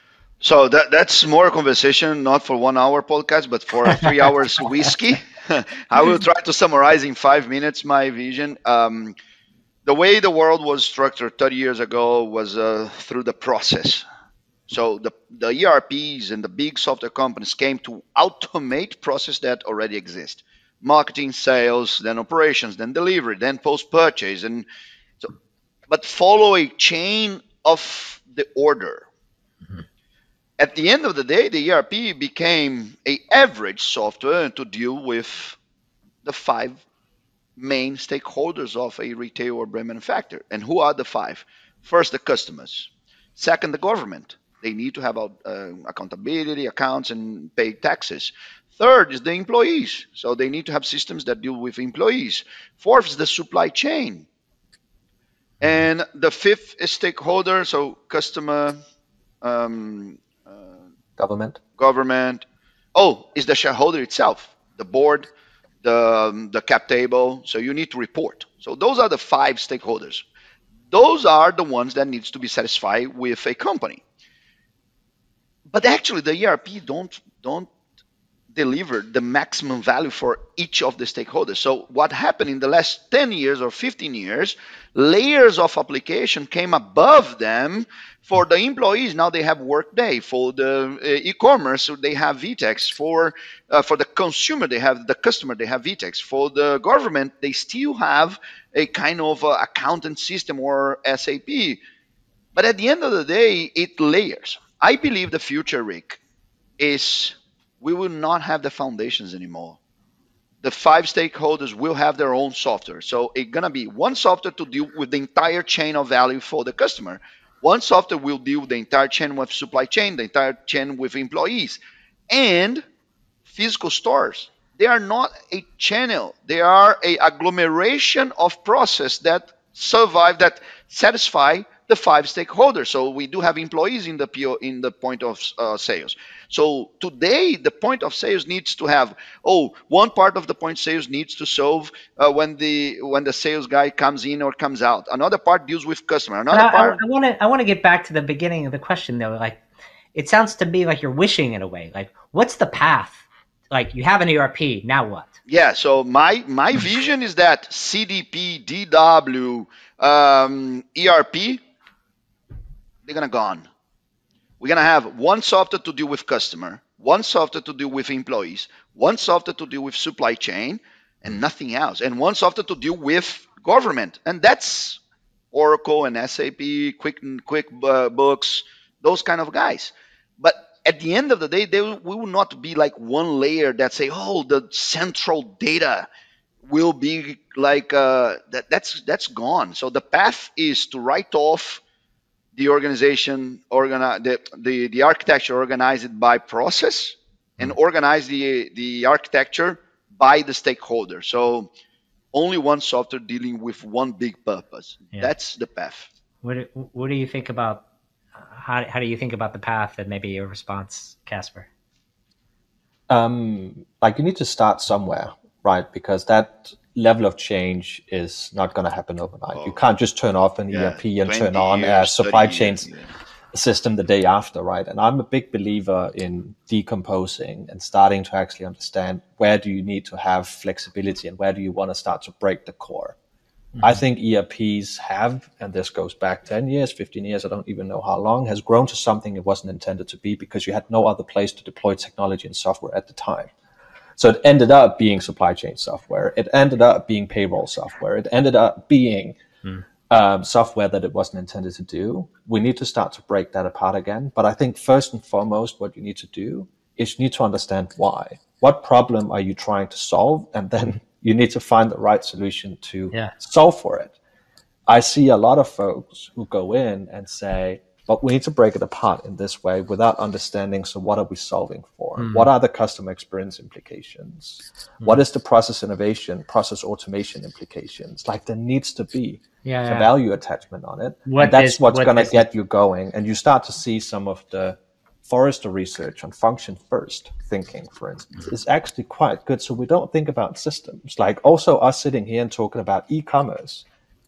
D: So that that's more a conversation, not for one hour podcast, but for a three hours whiskey. I will try to summarize in five minutes my vision. Um, the way the world was structured thirty years ago was uh, through the process. So the, the E R Ps and the big software companies came to automate process that already exist. Marketing, sales, then operations, then delivery, then post-purchase. And so, but follow a chain of the order. Mm-hmm. At the end of the day, the E R P became an average software to deal with the five main stakeholders of a retail or brand manufacturer. And who are the five? First, the customers. Second, the government. They need to have uh, accountability, accounts, and pay taxes. Third is the employees. So they need to have systems that deal with employees. Fourth is the supply chain. And the fifth is stakeholder, so customer, um, uh,
C: government.
D: Government. Oh, is the shareholder itself, the board, the um, the cap table. So you need to report. So those are the five stakeholders. Those are the ones that needs to be satisfied with a company. But actually, the E R P don't don't deliver the maximum value for each of the stakeholders. So what happened in the last ten years or fifteen years, layers of application came above them. For the employees, now they have Workday. For the uh, e-commerce, they have Vtex. For uh, for the consumer, they have the customer, they have Vtex. For the government, they still have a kind of uh, accountant system or S A P. But at the end of the day, it layers. I believe the future, Rick, is we will not have the foundations anymore. The five stakeholders will have their own software. So it's going to be one software to deal with the entire chain of value for the customer. One software will deal with the entire chain with supply chain, the entire chain with employees, and physical stores. They are not a channel. They are a agglomeration of process that survive, that satisfy the five stakeholders. So we do have employees in the P O, in the point of uh, sales. So today, the point of sales needs to have, oh, one part of the point sales needs to solve uh, when the when the sales guy comes in or comes out. Another part deals with customer. Another
A: I,
D: part.
A: I want to I want to get back to the beginning of the question though. Like, it sounds to me like you're wishing in a way. Like, what's the path? Like, you have an E R P, now what?
D: Yeah. So my my vision is that C D P, D W, um, E R P, they're gonna gone. We're gonna have one software to deal with customer, one software to deal with employees, one software to deal with supply chain, and nothing else, and one software to deal with government, and that's Oracle and S A P, Quick QuickBooks, those kind of guys. But at the end of the day, they will, we will not be like one layer that say, oh, the central data will be like uh, that. That's that's gone. So the path is to write off the organization, organize the, the the architecture, organize it by process, and
A: Hmm.
D: organize the the architecture by the stakeholder. So only one software dealing with one big purpose.
A: Yeah.
D: That's the path.
A: What do, what do you think about how how do you think about the path and maybe your response, Casper?
C: Um, like you need to start somewhere, right? Because that level of change is not going to happen overnight. You
D: Oh,
C: can't just turn off an
D: yeah,
C: E R P and turn
D: twenty
C: on a
D: years, thirty
C: supply chain
D: years. Yeah.
C: system the day after, right? And I'm a big believer in decomposing and starting to actually understand where do you need to have flexibility and where do you want to start to break the core.
A: Mm-hmm.
C: I think E R Ps have, and this goes back ten years, fifteen years, I don't even know how long, has grown to something it wasn't intended to be because you had no other place to deploy technology and software at the time. So it ended up being supply chain software. It ended up being payroll software. It ended up being
A: Mm.
C: um, software that it wasn't intended to do. We need to start to break that apart again. But I think first and foremost, what you need to do is you need to understand why. What problem are you trying to solve? And then you need to find the right solution to
A: Yeah.
C: solve for it. I see a lot of folks who go in and say, but we need to break it apart in this way without understanding, so what are we solving for?
A: Mm.
C: What are the customer experience implications?
A: Mm.
C: What is the process innovation, process automation implications? Like there needs to be
A: Yeah,
C: a
A: yeah.
C: value attachment on it.
A: What
C: and that's
A: is-
C: what's
A: what
C: going to
A: is-
C: get you going. And you start to see some of the Forrester research on function first thinking, for instance, is actually quite good. So we don't think about systems. Like also us sitting here and talking about e-commerce.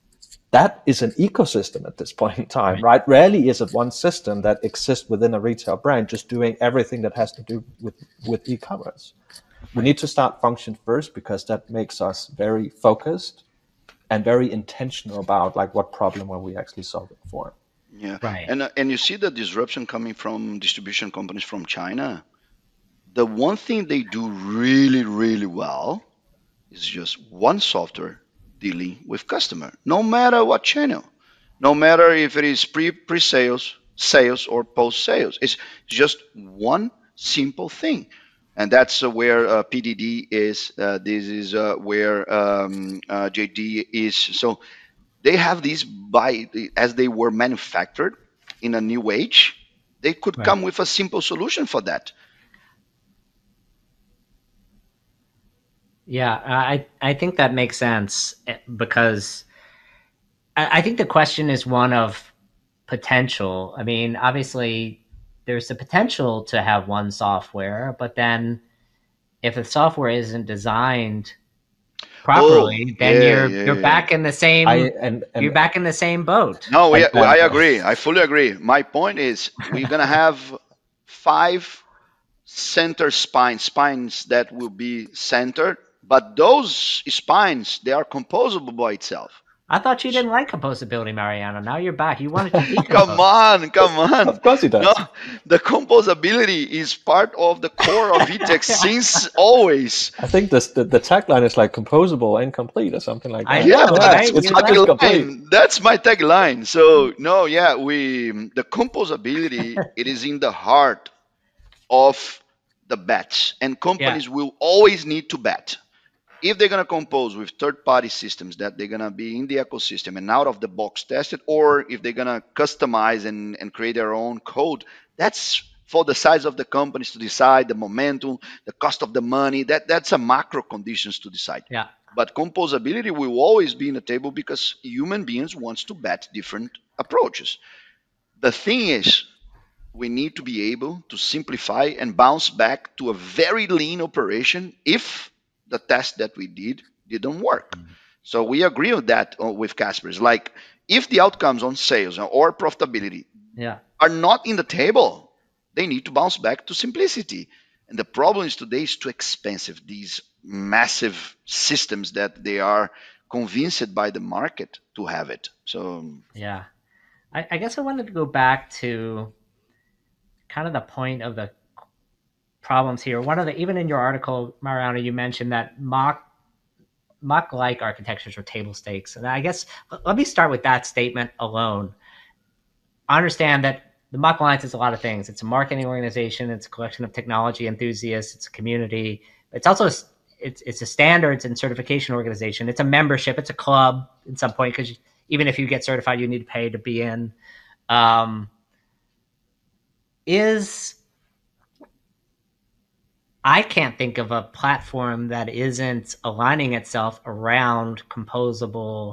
C: That is an ecosystem at this point in time, right? Rarely is it one system that exists within a retail brand just doing everything that has to do with, with e-commerce. We need to start function first because that makes us very focused and very intentional about like what problem are we actually solving for.
D: Yeah.
A: Right.
D: And uh, and you see the disruption coming from distribution companies from China. The one thing they do really, really well is just one software dealing with customer, no matter what channel, no matter if it is pre pre sales, sales, or post sales. It's just one simple thing, and that's uh, where uh, P D D is. Uh, this is uh, where um, uh, J D is. So they have these by as they were manufactured in a new age. They could
A: Right.
D: come with a simple solution for that.
A: Yeah, I I think that makes sense eh, because I, I think the question is one of potential. I mean, obviously, there's the potential to have one software, but then if the software isn't designed properly,
D: Oh,
A: then
D: yeah,
A: you're
D: yeah,
A: you're
D: yeah.
A: back in the same
C: I and, and
A: you're back in the same boat.
D: No, we,
C: I-
D: I
C: I-
D: agree. I fully agree. My point is we're gonna have five center spines, spines that will be centered, but those spines they are composable by itself.
A: I thought you didn't like composability, Mariano. Now you're back. You wanted to decompose.
D: Come on, come on.
C: Of course he does.
D: No, the composability is part of the core of VTEX since always.
C: I think this the, the tagline is like composable and complete or something like that.
A: I
D: Yeah,
A: know,
C: Yeah,
A: right?
C: it's, it's
A: You
C: not just
A: like-
C: complete.
D: tagline. That's my tagline. So no, yeah, we the composability it is in the heart of the bets, and companies will always need to bet. If they're gonna compose with third-party systems that they're gonna be in the ecosystem and out of the box tested, or if they're gonna customize and, and create their own code, that's for the size of the companies to decide, the momentum, the cost of the money. That that's a macro conditions to decide.
A: Yeah.
D: But composability will always be in the table because human beings wants to bet different approaches. The thing is, we need to be able to simplify and bounce back to a very lean operation if the test that we did didn't work. So we agree with that uh, with Casper. It's like if the outcomes on sales or profitability
A: Yeah.
D: are not in the table, they need to bounce back to simplicity. And the problem is today is too expensive. These massive systems that they are convinced by the market to have it. So
A: Yeah. I, I guess I wanted to go back to kind of the point of the problems here. One of the, even in your article, Mariano, you mentioned that mock mock like architectures are table stakes. And I guess let me start with that statement alone. I understand that the Mock Alliance is a lot of things. It's a marketing organization. It's a collection of technology enthusiasts. It's a community. It's also it's it's a standards and certification organization. It's a membership. It's a club at some point, because even if you get certified, you need to pay to be in. Um, is I can't think of a platform that isn't aligning itself around composable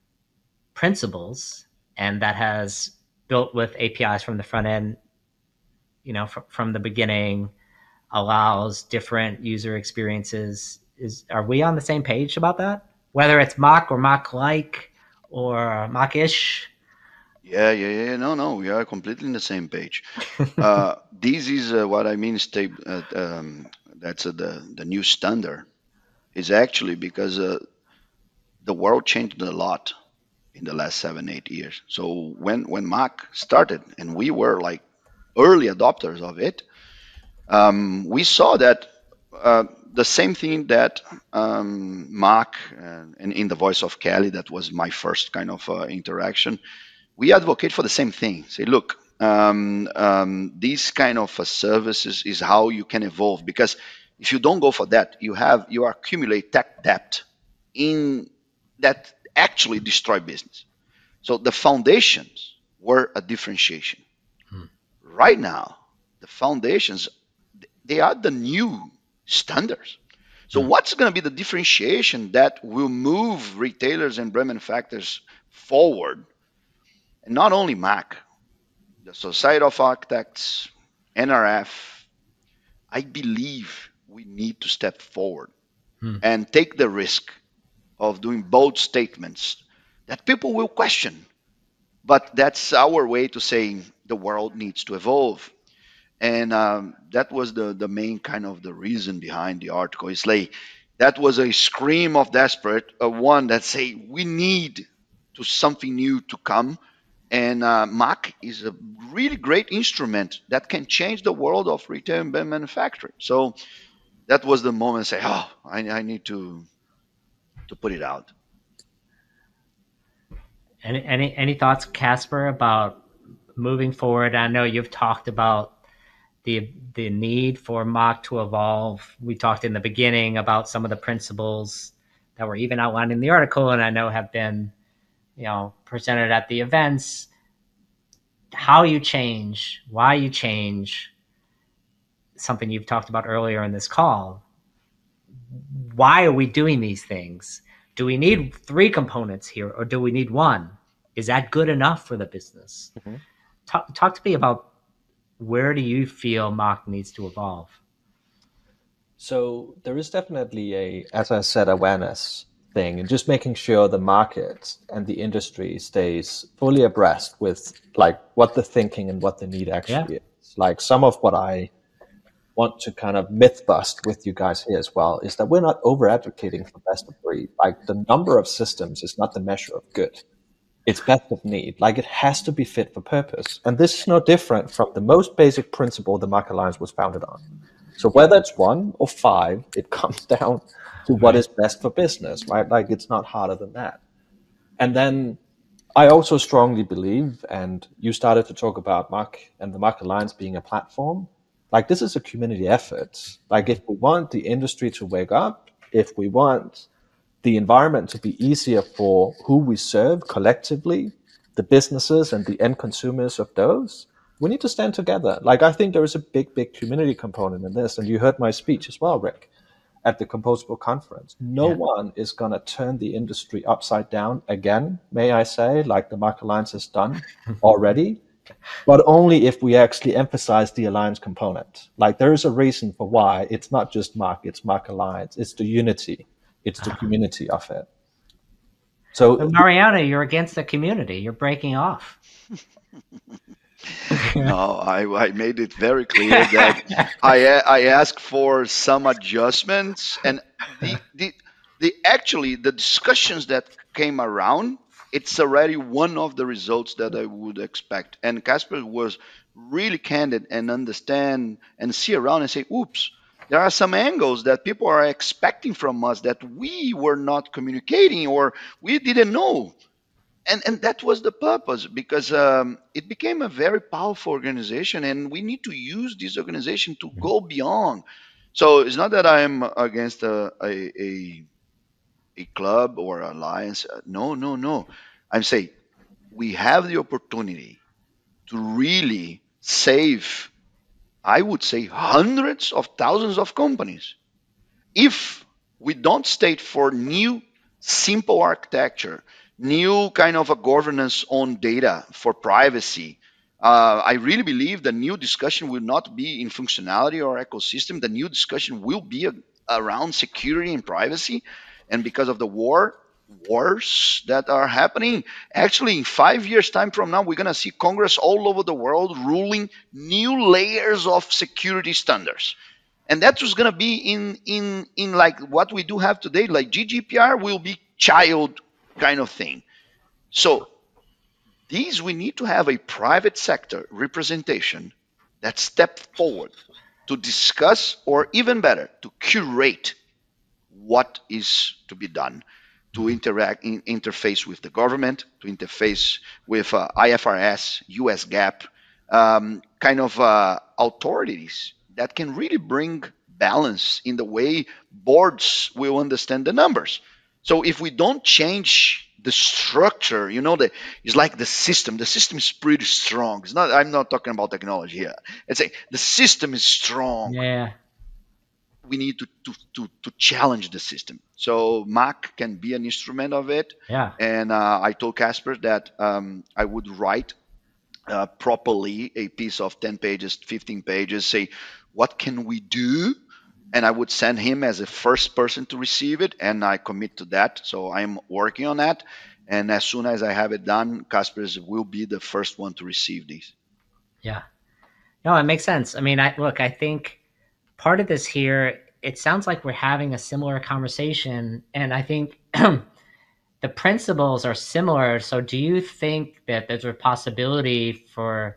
A: principles and that has built with A P Is from the front end, you know, fr- from the beginning, allows different user experiences. Is are we on the same page about that? Whether it's Mach or Mach-like or Mach-ish?
D: Yeah, yeah, yeah. No, no, we are completely in the same page. Uh, this is uh, what I mean. Stable. Uh, um, that's uh, the the new standard. Is actually because uh, the world changed a lot in the last seven, eight years. So when when Mach started, and we were like early adopters of it, um, we saw that uh, the same thing that um, Mach and, and in the voice of Kelly, that was my first kind of uh, interaction. We advocate for the same thing. Say, look, um, um, these kind of uh, services is how you can evolve. Because if you don't go for that, you have you accumulate tech debt in that actually destroy business. So the foundations were a differentiation.
A: Hmm.
D: Right now, the foundations, they are the new standards. So
A: Hmm.
D: what's going to be the differentiation that will move retailers and brand manufacturers forward? And not only Mach, the Society of Architects, N R F, I believe we need to step forward
A: Hmm.
D: and take the risk of doing bold statements that people will question. But that's our way to saying the world needs to evolve. And um, that was the, the main kind of the reason behind the article. It's like that was a scream of desperate, uh, one that say we need to something new to come. And uh, Mach is a really great instrument that can change the world of retail and manufacturing. So that was the moment I say, oh, I, I need to to put it out.
A: Any any any thoughts, Casper, about moving forward? I know you've talked about the the need for Mach to evolve. We talked in the beginning about some of the principles that were even outlined in the article, and I know have been, you know, presented at the events. How you change, why you change, something you've talked about earlier in this call. Why are we doing these things? Do we need three components here, or do we need one? Is that good enough for the business?
C: Mm-hmm.
A: Talk, talk to me about, where do you feel Mach needs to evolve?
C: So there is definitely a, as I said, awareness thing, and just making sure the market and the industry stays fully abreast with like what the thinking and what the need actually
A: Yeah.
C: is. Like some of what I want to kind of myth bust with you guys here as well is that we're not over advocating for best of breed. Like the number of systems is not the measure of good. It's best of need. Like it has to be fit for purpose. And this is no different from the most basic principle the Mach Alliance was founded on. So whether it's one or five, it comes down to what
A: Right.
C: is best for business, right? Like it's not harder than that. And then I also strongly believe, and you started to talk about Mach and the Mach Alliance being a platform, like this is a community effort. Like if we want the industry to wake up, if we want the environment to be easier for who we serve collectively, the businesses and the end consumers of those, we need to stand together. Like I think there is a big, big community component in this. And you heard my speech as well, Rick, at the Composable Conference. No
A: Yeah.
C: one is going to turn the industry upside down again, may I say, like the Mach Alliance has done already, but only if we actually emphasize the alliance component. Like there is a reason for why it's not just Mach, it's Mach Alliance, it's the unity, it's the community of it. So,
A: But Mariana, you're against the community. You're breaking off.
D: No, I, I made it very clear that I a- I asked for some adjustments, and the the the actually the discussions that came around, it's already one of the results that I would expect. And Casper was really candid and understand and see around and say, "Oops, there are some angles that people are expecting from us that we were not communicating or we didn't know." and and that was the purpose, because um, it became a very powerful organization, and we need to use this organization to go beyond. So it's not that I am against a a, a, a club or alliance. Uh, No, no, no. I'm saying we have the opportunity to really save, I would say, hundreds of thousands of companies if we don't state for new simple architecture, new kind of a governance on data for privacy. Uh, I really believe the new discussion will not be in functionality or ecosystem. The new discussion will be a, around security and privacy. And because of the war, wars that are happening, actually, in five years' time from now, we're going to see Congress all over the world ruling new layers of security standards, and that's just going to be in in in like what we do have today. Like G D P R will be child kind of thing. So these, we need to have a private sector representation that step forward to discuss, or even better, to curate what is to be done, to interact in, interface with the government, to interface with uh, I F R S, U S GAAP, um, kind of uh, authorities that can really bring balance in the way boards will understand the numbers. So if we don't change the structure, you know, that it's like the system. The system is pretty strong. It's not. I'm not talking about technology here. It's like the system is strong.
A: Yeah.
D: We need to, to, to, to challenge the system. So Mac can be an instrument of it.
A: Yeah.
D: And uh, I told Casper that um, I would write uh, properly a piece of ten pages, fifteen pages, say, what can we do? And I would send him as a first person to receive it. And I commit to that. So I'm working on that. And as soon as I have it done, Casper will be the first one to receive these.
A: Yeah. No, it makes sense. I mean, I look, I think part of this here, it sounds like we're having a similar conversation, and I think the principles are similar. So do you think that there's a possibility for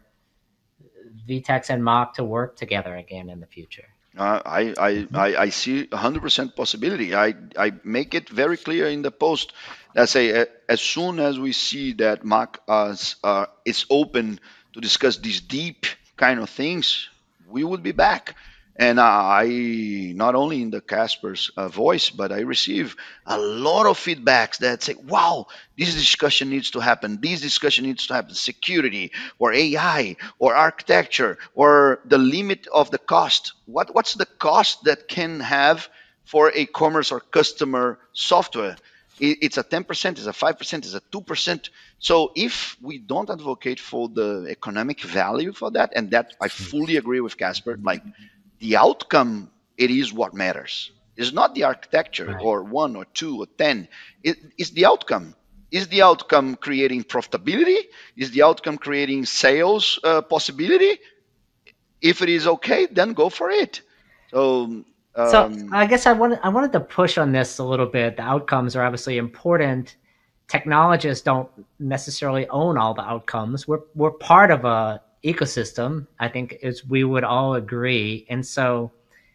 A: V TEX and Mock to work together again in the future?
D: Uh, I, I, I, I see one hundred percent possibility. I, I make it very clear in the post that say uh, as soon as we see that Mac uh, uh, is open to discuss these deep kind of things, we will be back. And uh, I, not only in the Casper's uh, voice, but I receive a lot of feedbacks that say, wow, this discussion needs to happen. This discussion needs to happen. Security or A I or architecture or the limit of the cost. What, what's the cost that can have for a commerce or customer software? It's a ten percent, it's a five percent, it's a two percent. So if we don't advocate for the economic value for that, and that I fully agree with Casper, like the outcome, it is what matters. It's not the architecture, right, or one or two or ten. It is the outcome. Is the outcome creating profitability? Is the outcome creating sales uh, possibility? If it is okay, then go for it. So, um,
A: so I guess I wanted I wanted to push on this a little bit. The outcomes are obviously important. Technologists don't necessarily own all the outcomes. We're we're part of a ecosystem, I think, is we would all agree. And so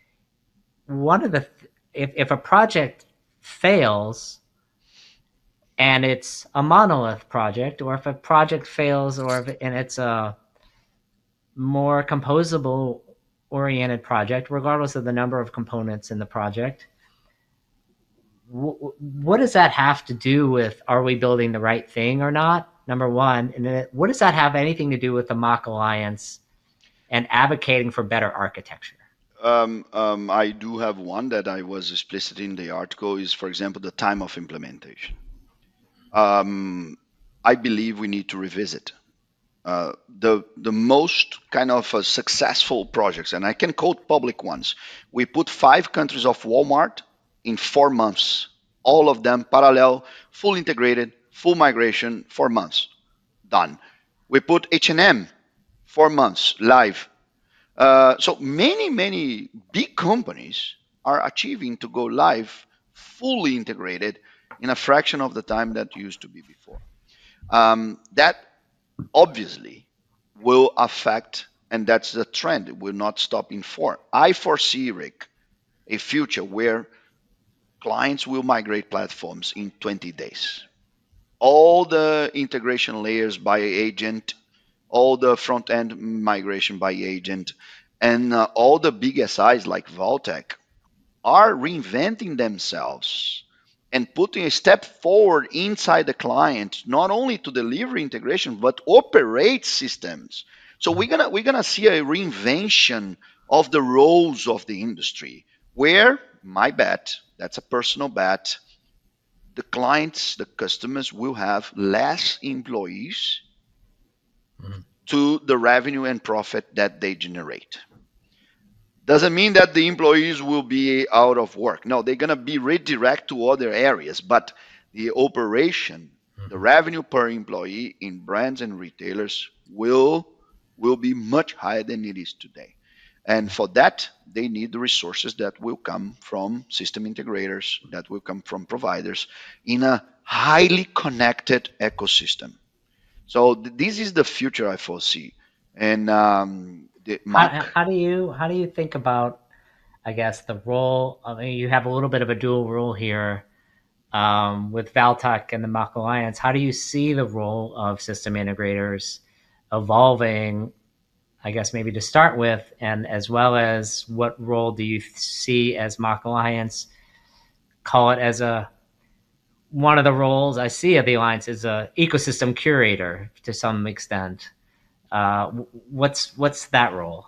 A: one of the if, if a project fails and it's a monolith project, or if a project fails or if, and it's a more composable oriented project, regardless of the number of components in the project, w- what does that have to do with, are we building the right thing or not? Number one. And then what does that have anything to do with the Mock Alliance and advocating for better architecture?
D: Um, um, I do have one that I was explicit in the article is, for example, the time of implementation. Um, I believe we need to revisit uh, the the most kind of uh, successful projects, and I can quote public ones. We put five countries of Walmart in four months, all of them parallel, full integrated, full migration, four months, done. We put H and M, four months live. Uh, so many, many big companies are achieving to go live fully integrated in a fraction of the time that used to be before. Um, that obviously will affect, and that's the trend. It will not stop in four. I foresee, Rick, a future where clients will migrate platforms in twenty days. All the integration layers by agent, all the front end migration by agent, And uh, all the big S Is like Valtech are reinventing themselves and putting a step forward inside the client, not only to deliver integration but operate systems. So we're gonna we're gonna see a reinvention of the roles of the industry. Where my bet, that's a personal bet, the clients, the customers will have less employees
A: Mhm.
D: to the revenue and profit that they generate. Doesn't mean that the employees will be out of work. No, they're going to be redirected to other areas, but the operation, the
A: Mhm.
D: revenue per employee in brands and retailers will will be much higher than it is today. And for that, they need the resources that will come from system integrators, that will come from providers in a highly connected ecosystem. So th- this is the future I foresee. And um, the
A: How,
D: Mark,
A: how do you how do you think about, I guess, the role? I mean, you have a little bit of a dual role here um, with Valtech and the Mach Alliance. How do you see the role of system integrators evolving? I guess maybe to start with, and as well as what role do you see as Mach Alliance? Call it as a one of the roles I see of the alliance is a ecosystem curator to some extent. Uh, what's what's that role?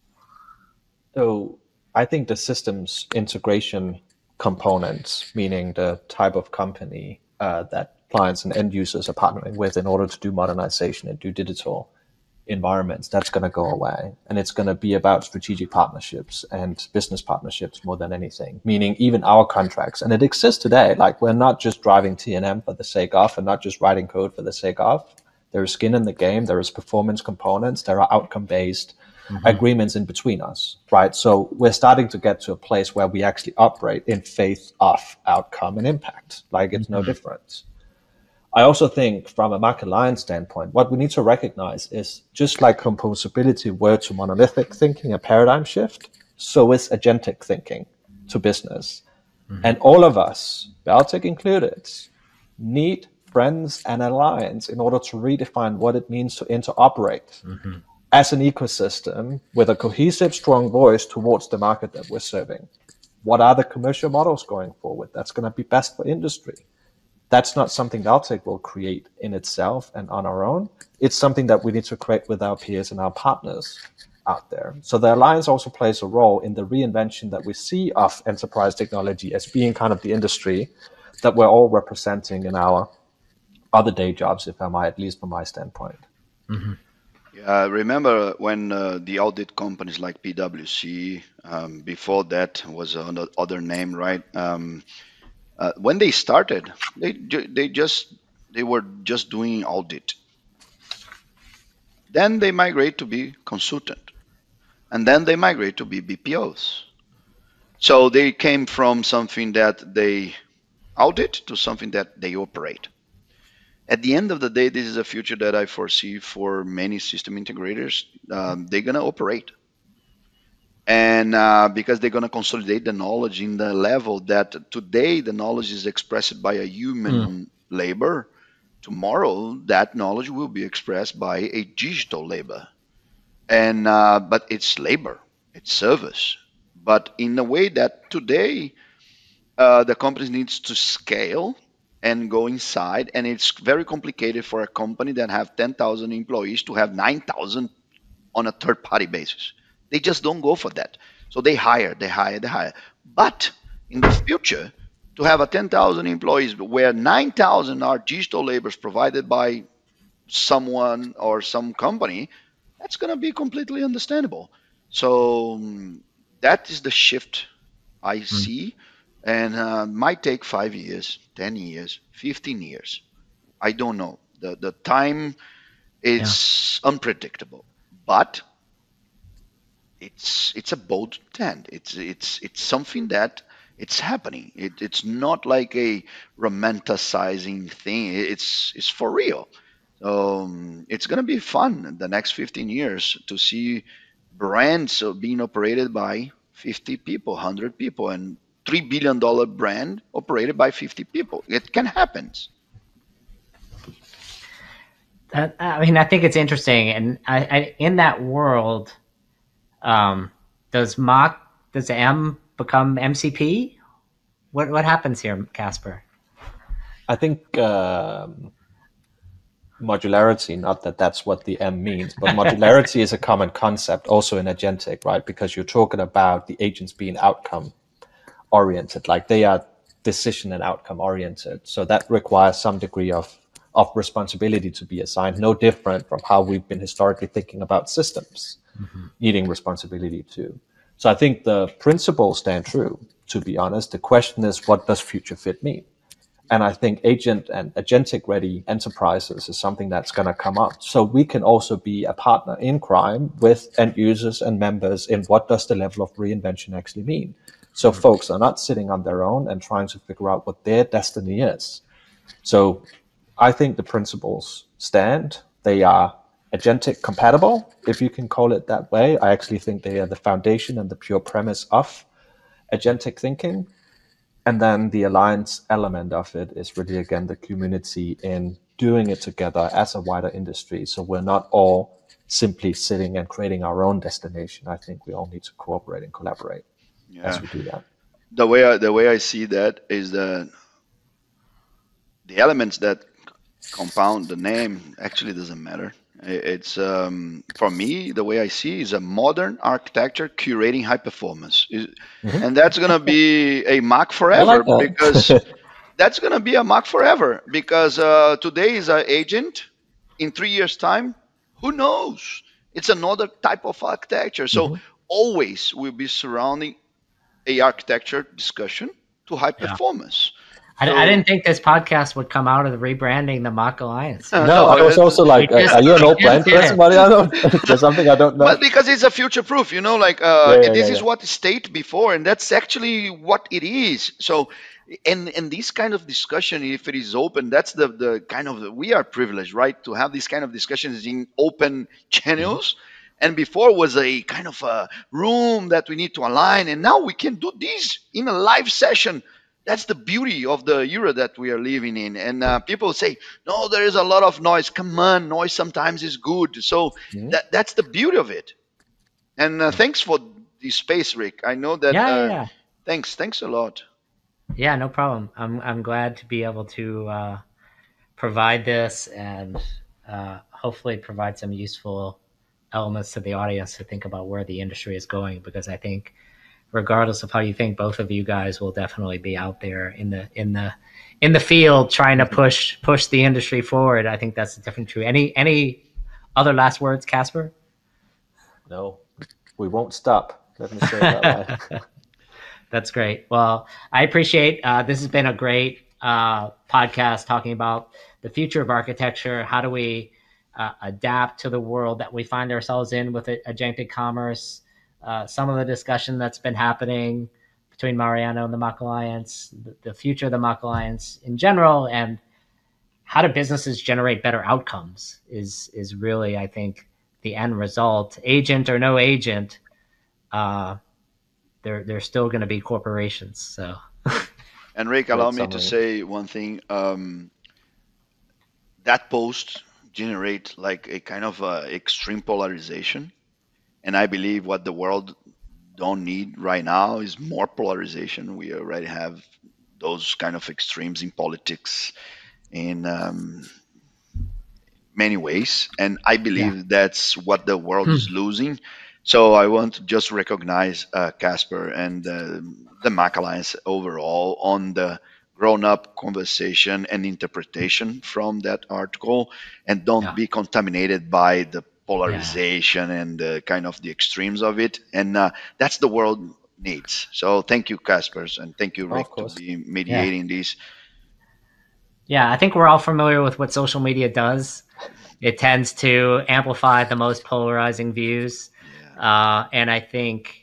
C: So I think the systems integration components, meaning the type of company uh, that clients and end users are partnering with in order to do modernization and do digital environments, that's going to go away. And it's going to be about strategic partnerships and business partnerships more than anything, meaning even our contracts. And it exists today. Like, we're not just driving T and M for the sake of and not just writing code for the sake of. There is skin in the game. There is performance components. There are outcome-based
A: Mm-hmm.
C: agreements in between us, right? So we're starting to get to a place where we actually operate in faith of outcome and impact. Like, it's no
A: Mm-hmm.
C: different. I also think from a market alliance standpoint, what we need to recognize is just like composability were to monolithic thinking, a paradigm shift, so is agentic thinking to business.
A: Mm-hmm.
C: And all of us, Baltic included, need friends and alliance in order to redefine what it means to interoperate
A: Mm-hmm.
C: as an ecosystem with a cohesive, strong voice towards the market that we're serving. What are the commercial models going forward that's going to be best for industry? That's not something Valtech will create in itself and on our own. It's something that we need to create with our peers and our partners out there. So the alliance also plays a role in the reinvention that we see of enterprise technology as being kind of the industry that we're all representing in our other day jobs, if I might, at least from my standpoint.
A: Mm-hmm.
D: yeah, remember when uh, the audit companies like PwC, um, before that was another name, right? Um, uh, when they started, they ju- they just they were just doing audit. Then they migrate to be consultant, and then they migrate to be B P Os. So they came from something that they audit to something that they operate. At the end of the day, this is a future that I foresee for many system integrators. Um, they're gonna operate, and uh, because they're gonna consolidate the knowledge in the level that today the knowledge is expressed by a
A: Mm.
D: human labor. Tomorrow, that knowledge will be expressed by a digital labor, and uh, but it's labor, it's service, but in a way that today uh, the company needs to scale and go inside, and it's very complicated for a company that have ten thousand employees to have nine thousand on a third party basis. They just don't go for that. So they hire, they hire, they hire. But in the future, to have a ten thousand employees where nine thousand are digital labors provided by someone or some company, that's going to be completely understandable. So um, that is the shift I
A: Mm.
D: see, and uh, might take five years, ten years, fifteen years. I don't know. The the time
A: Yeah.
D: is unpredictable, but it's it's a bold trend. It's it's it's something that it's happening. It, it's not like a romanticizing thing. It's it's for real. Um, it's gonna be fun in the next fifteen years to see brands uh, being operated by fifty people, one hundred people, and three billion dollar brand operated by fifty people. It can happen.
A: That, I mean, I think it's interesting, and I, I in that world, Um, does Mach, does M become M C P? What what happens here, Casper?
C: I think um, modularity, not that that's what the M means, but modularity is a common concept also in agentic, right? Because you're talking about the agents being outcome oriented, like they are decision and outcome oriented. So that requires some degree of of responsibility to be assigned, no different from how we've been historically thinking about systems mm-hmm. needing responsibility too. So I think the principles stand true, to be honest. The question is, what does future fit mean? And I think agent and agentic ready enterprises is something that's going to come up. So we can also be a partner in crime with end users and members in what does the level of reinvention actually mean. So mm-hmm. folks are not sitting on their own and trying to figure out what their destiny is. So I think the principles stand. They are agentic compatible, if you can call it that way. I actually think they are the foundation and the pure premise of agentic thinking. And then the alliance element of it is really, again, the community in doing it together as a wider industry. So we're not all simply sitting and creating our own destination. I think we all need to cooperate and collaborate yeah. as we do that.
D: The way I, the way I see that is that the elements that compound the name actually doesn't matter. It's um, for me, the way I see is a modern architecture curating high performance, mm-hmm. and that's gonna be a Mach forever like because that's gonna be a Mach forever because uh, today is an agent. In three years' time, who knows? It's another type of architecture. So mm-hmm. always we'll be surrounding a architecture discussion to high yeah. performance.
A: I, so, I didn't think this podcast would come out of the rebranding the Mach Alliance.
C: No, no I was also like, just, are you an old plan person, Mariano? There's something I don't know.
D: But because it's a future proof, you know, like uh, yeah, yeah, this yeah, is yeah. what state before, and that's actually what it is. So, and and this kind of discussion, if it is open, that's the the kind of we are privileged, right, to have these kind of discussions in open channels. Mm-hmm. And before was a kind of a room that we need to align, and now we can do this in a live session. That's the beauty of the era that we are living in. And uh, people say, no, there is a lot of noise. Come on, noise sometimes is good. So mm-hmm. that, that's the beauty of it. And uh, thanks for the space, Rick. I know that.
A: Yeah,
D: uh,
A: yeah, yeah.
D: Thanks. Thanks a lot.
A: Yeah, no problem. I'm I'm glad to be able to uh, provide this and uh, hopefully provide some useful elements to the audience to think about where the industry is going, because I think regardless of how you think, both of you guys will definitely be out there in the in the in the field trying to push push the industry forward. I think that's definitely true. Any any other last words, Casper?
C: No, we won't stop. Let me say it that way.
A: That's great. Well, I appreciate uh, this has been a great uh, podcast talking about the future of architecture. How do we uh, adapt to the world that we find ourselves in with agentic commerce? Uh, some of the discussion that's been happening between Mariano and the Mach Alliance, the, the future of the Mach Alliance in general, and how do businesses generate better outcomes is is really, I think, the end result. Agent or no agent, uh, they're they're still going to be corporations. So,
D: and Rick, allow me to say one thing. Um, that post generate like a kind of uh, extreme polarization. And I believe what the world don't need right now is more polarization. We already have those kind of extremes in politics in um, many ways. And I believe yeah. that's what the world hmm. is losing. So I want to just recognize uh, Casper and uh, the Mach Alliance overall on the grown-up conversation and interpretation from that article, and don't yeah. be contaminated by the polarization yeah. and uh, kind of the extremes of it. And uh, that's the world needs. So thank you, Caspers, and thank you, Rick, to be mediating
A: yeah.
D: these.
A: Yeah, I think we're all familiar with what social media does. It tends to amplify the most polarizing views. Yeah. Uh, and I think,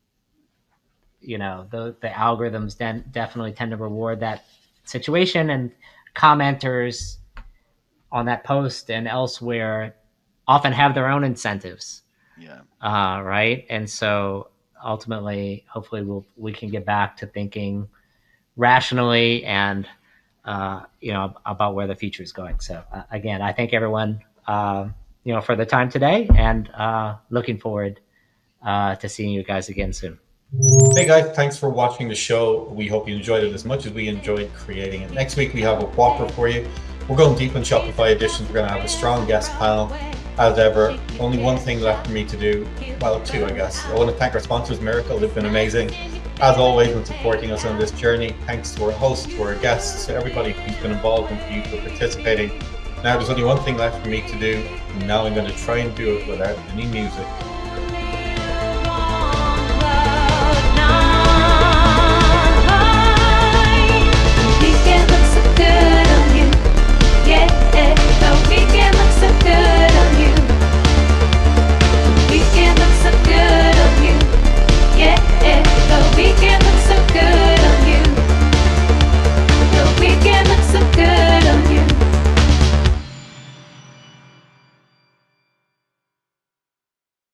A: you know, the, the algorithms de- definitely tend to reward that situation, and commenters on that post and elsewhere often have their own incentives.
D: Yeah.
A: Uh, right. And so ultimately, hopefully we'll, we can get back to thinking rationally and, uh, you know, about where the future is going. So uh, again, I thank everyone, uh, you know, for the time today, and uh, looking forward uh, to seeing you guys again soon.
E: Hey guys, thanks for watching the show. We hope you enjoyed it as much as we enjoyed creating it. Next week we have a whopper for you. We're going deep on Shopify Editions. We're going to have a strong guest panel as ever. Only one thing left for me to do. Well, two, I guess. I want to thank our sponsors, Miracle. They've been amazing, as always, in supporting us on this journey. Thanks to our hosts, to our guests, to everybody who's been involved and for you for participating. Now there's only one thing left for me to do. And now I'm going to try and do it without any music.